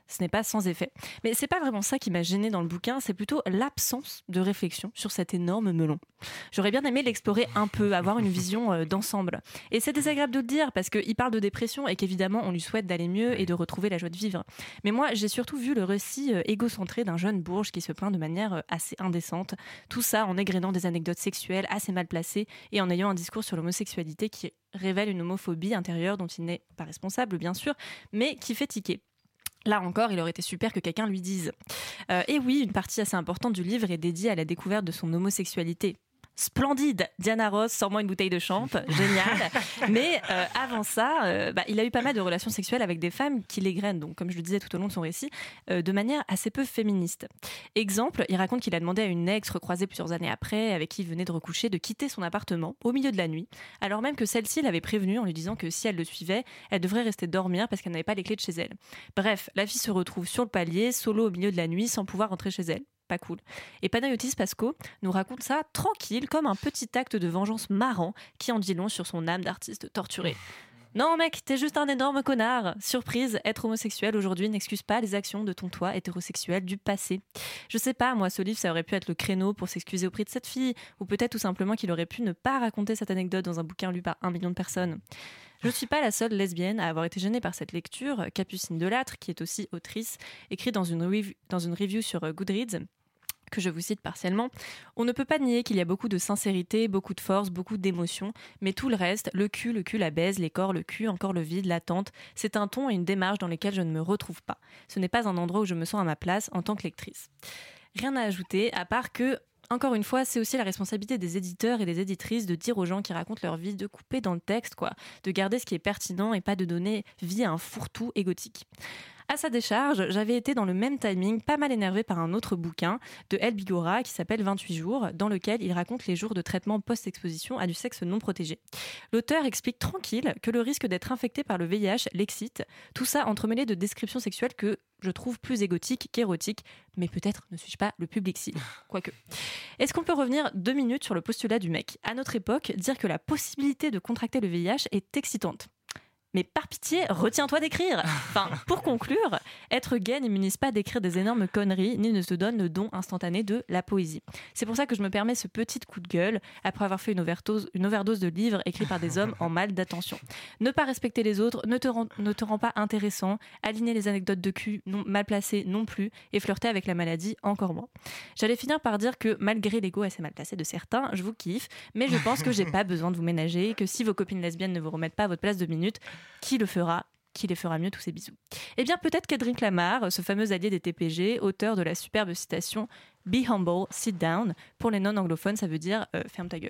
Ce n'est pas sans effet. Mais c'est pas vraiment ça qui m'a gênée dans le bouquin, c'est plutôt l'absence de réflexion sur cet énorme melon. J'aurais bien aimé l'explorer un peu, avoir une vision euh, d'ensemble. Et c'est désagréable de le dire parce qu'il parle de dépression et qu'évidemment on lui souhaite d'aller mieux et de retrouver la joie de vivre. Mais moi j'ai surtout vu le récit euh, égocentré d'un jeune bourge qui se plaint de manière euh, assez indécente. Tout ça en égrénant des anecdotes sexuelles assez mal placées et en ayant un discours sur l'homosexualité qui révèle une homophobie intérieure dont il n'est pas responsable bien sûr, mais qui fait tiquer. Là encore, il aurait été super que quelqu'un lui dise. Euh, et oui, une partie assez importante du livre est dédiée à la découverte de son homosexualité. Splendide, Diana Ross, sors-moi une bouteille de champ, génial. Mais euh, avant ça, euh, bah, il a eu pas mal de relations sexuelles avec des femmes qui l'égrènent, donc comme je le disais tout au long de son récit, euh, de manière assez peu féministe. Exemple, il raconte qu'il a demandé à une ex recroisée plusieurs années après, avec qui il venait de recoucher, de quitter son appartement au milieu de la nuit, alors même que celle-ci l'avait prévenue en lui disant que si elle le suivait, elle devrait rester dormir parce qu'elle n'avait pas les clés de chez elle. Bref, la fille se retrouve sur le palier, solo au milieu de la nuit, sans pouvoir rentrer chez elle. Pas cool. Et Panayotis Pasco nous raconte ça tranquille, comme un petit acte de vengeance marrant qui en dit long sur son âme d'artiste torturé. Non mec, t'es juste un énorme connard. Surprise, être homosexuel aujourd'hui n'excuse pas les actions de ton toi hétérosexuel du passé. Je sais pas, moi ce livre ça aurait pu être le créneau pour s'excuser auprès de cette fille, ou peut-être tout simplement qu'il aurait pu ne pas raconter cette anecdote dans un bouquin lu par un million de personnes. Je ne suis pas la seule lesbienne à avoir été gênée par cette lecture. Capucine Delattre, qui est aussi autrice, écrit dans une, rev- dans une review sur Goodreads, que je vous cite partiellement, on ne peut pas nier qu'il y a beaucoup de sincérité, beaucoup de force, beaucoup d'émotion, mais tout le reste, le cul, le cul, la baise, les corps, le cul, encore le vide, l'attente, c'est un ton et une démarche dans lesquels je ne me retrouve pas. Ce n'est pas un endroit où je me sens à ma place en tant que lectrice. Rien à ajouter, à part que, encore une fois, c'est aussi la responsabilité des éditeurs et des éditrices de dire aux gens qui racontent leur vie de couper dans le texte, quoi, de garder ce qui est pertinent et pas de donner vie à un fourre-tout égotique. À sa décharge, j'avais été dans le même timing pas mal énervée par un autre bouquin de El Bigora qui s'appelle vingt-huit jours, dans lequel il raconte les jours de traitement post-exposition à du sexe non protégé. L'auteur explique tranquille que le risque d'être infecté par le V I H l'excite, tout ça entremêlé de descriptions sexuelles que je trouve plus égotiques qu'érotiques, mais peut-être ne suis-je pas le public cible, quoique. Est-ce qu'on peut revenir deux minutes sur le postulat du mec ? À notre époque, dire que la possibilité de contracter le V I H est excitante. Mais par pitié, retiens-toi d'écrire. Enfin, pour conclure, être gay n'immunise pas d'écrire des énormes conneries, ni ne te donne le don instantané de la poésie. C'est pour ça que je me permets ce petit coup de gueule, après avoir fait une overdose, une overdose de livres écrits par des hommes en mal d'attention. Ne pas respecter les autres ne te rend, ne te rend pas intéressant, aligner les anecdotes de cul non, mal placées non plus, et flirter avec la maladie encore moins. J'allais finir par dire que malgré l'ego assez mal placé de certains, je vous kiffe, mais je pense que j'ai pas besoin de vous ménager, que si vos copines lesbiennes ne vous remettent pas à votre place de minute, qui le fera ? Qui les fera mieux, tous ces bisous. Eh bien, peut-être qu'Edric Lamar, ce fameux allié des T P G, auteur de la superbe citation « Be humble, sit down », pour les non-anglophones, ça veut dire euh, « ferme ta gueule ».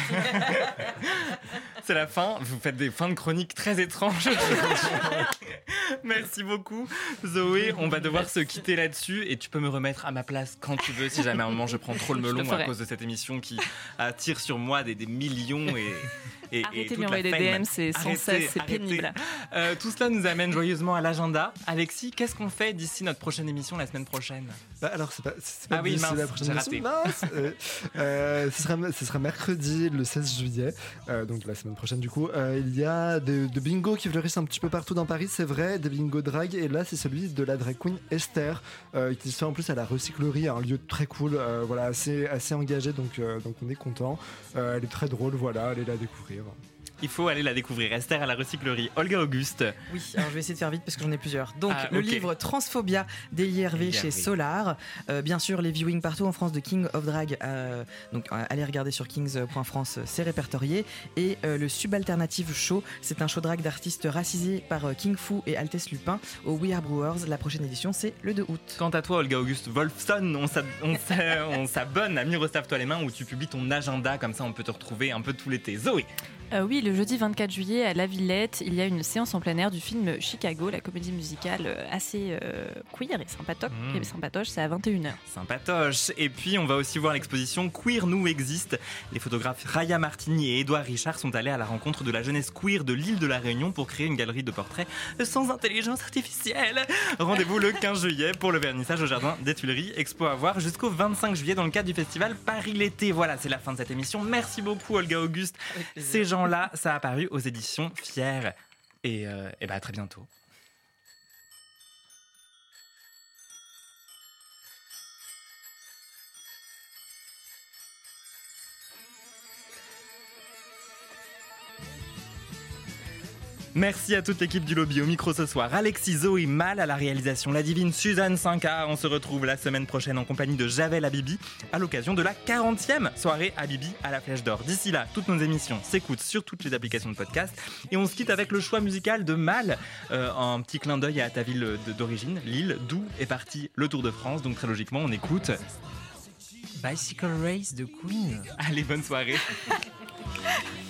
C'est la fin, vous faites des fins de chronique très étranges. Merci beaucoup Zoé, on va devoir se quitter là-dessus et tu peux me remettre à ma place quand tu veux si jamais à un moment je prends trop le melon à cause de cette émission qui attire sur moi des, des millions et... Et, arrêtez et de lui envoyer des D M, c'est sans cesse, c'est pénible. Euh, tout cela nous amène joyeusement à l'agenda. Alexis, qu'est-ce qu'on fait d'ici notre prochaine émission la semaine prochaine ? Bah alors, c'est pas, c'est pas ah oui, d'ici mince, la prochaine j'ai émission. raté. Non, euh, euh, ce, sera, ce sera mercredi, le seize juillet, euh, donc la semaine prochaine du coup. Euh, il y a de, de bingo qui fleurissent un petit peu partout dans Paris, c'est vrai, des bingo drag. Et là, c'est celui de la drag queen Esther, euh, qui se fait en plus à la recyclerie, un lieu très cool, euh, voilà, assez, assez engagé, donc, euh, donc on est content. Euh, elle est très drôle, voilà, allez la découvrir. Il faut aller la découvrir. Esther à la recyclerie. Olga Auguste. Oui, alors je vais essayer de faire vite parce que j'en ai plusieurs. Donc, ah, le okay. livre Transphobia d'Elie Hervé chez Solar. Euh, bien sûr, les viewings partout en France de King of Drag. Euh, donc, allez regarder sur kings point france, c'est répertorié. Et euh, le Subalternative Show, c'est un show drag d'artistes racisés par euh, King Fu et Altesse Lupin au We Are Brewers. La prochaine édition, c'est le deux août. Quant à toi, Olga Auguste Wolfson, on, s'ab- on, s'a- on s'abonne à Mirostave-toi les mains où tu publies ton agenda. Comme ça, on peut te retrouver un peu tout l'été. Zoé. Euh, oui, le jeudi vingt-quatre juillet à La Villette, il y a une séance en plein air du film Chicago, la comédie musicale assez euh, queer et sympatoche. Mmh. Et sympatoche, c'est à vingt et une heures. Sympatoche. Et puis, on va aussi voir l'exposition Queer Nous Existe. Les photographes Raya Martini et Édouard Richard sont allés à la rencontre de la jeunesse queer de l'île de la Réunion pour créer une galerie de portraits sans intelligence artificielle. Rendez-vous le quinze juillet pour le vernissage au Jardin des Tuileries. Expo à voir jusqu'au vingt-cinq juillet dans le cadre du festival Paris l'été. Voilà, c'est la fin de cette émission. Merci beaucoup, Olga Auguste. Ces gens là, ça a paru aux éditions Fier. Et, euh, et bah à très bientôt. Merci à toute l'équipe du Lobby. Au micro ce soir, Alexis, Zoé, Mal à la réalisation, la divine Suzanne cinq A. On se retrouve la semaine prochaine en compagnie de Javel Habibi à l'occasion de la quarantième soirée Habibi à la Flèche d'Or. D'ici là, toutes nos émissions s'écoutent sur toutes les applications de podcast et on se quitte avec le choix musical de Mal, euh, un petit clin d'œil à ta ville d'origine, Lille, d'où est parti le Tour de France. Donc très logiquement, on écoute Bicycle Race de Queen. Allez, bonne soirée.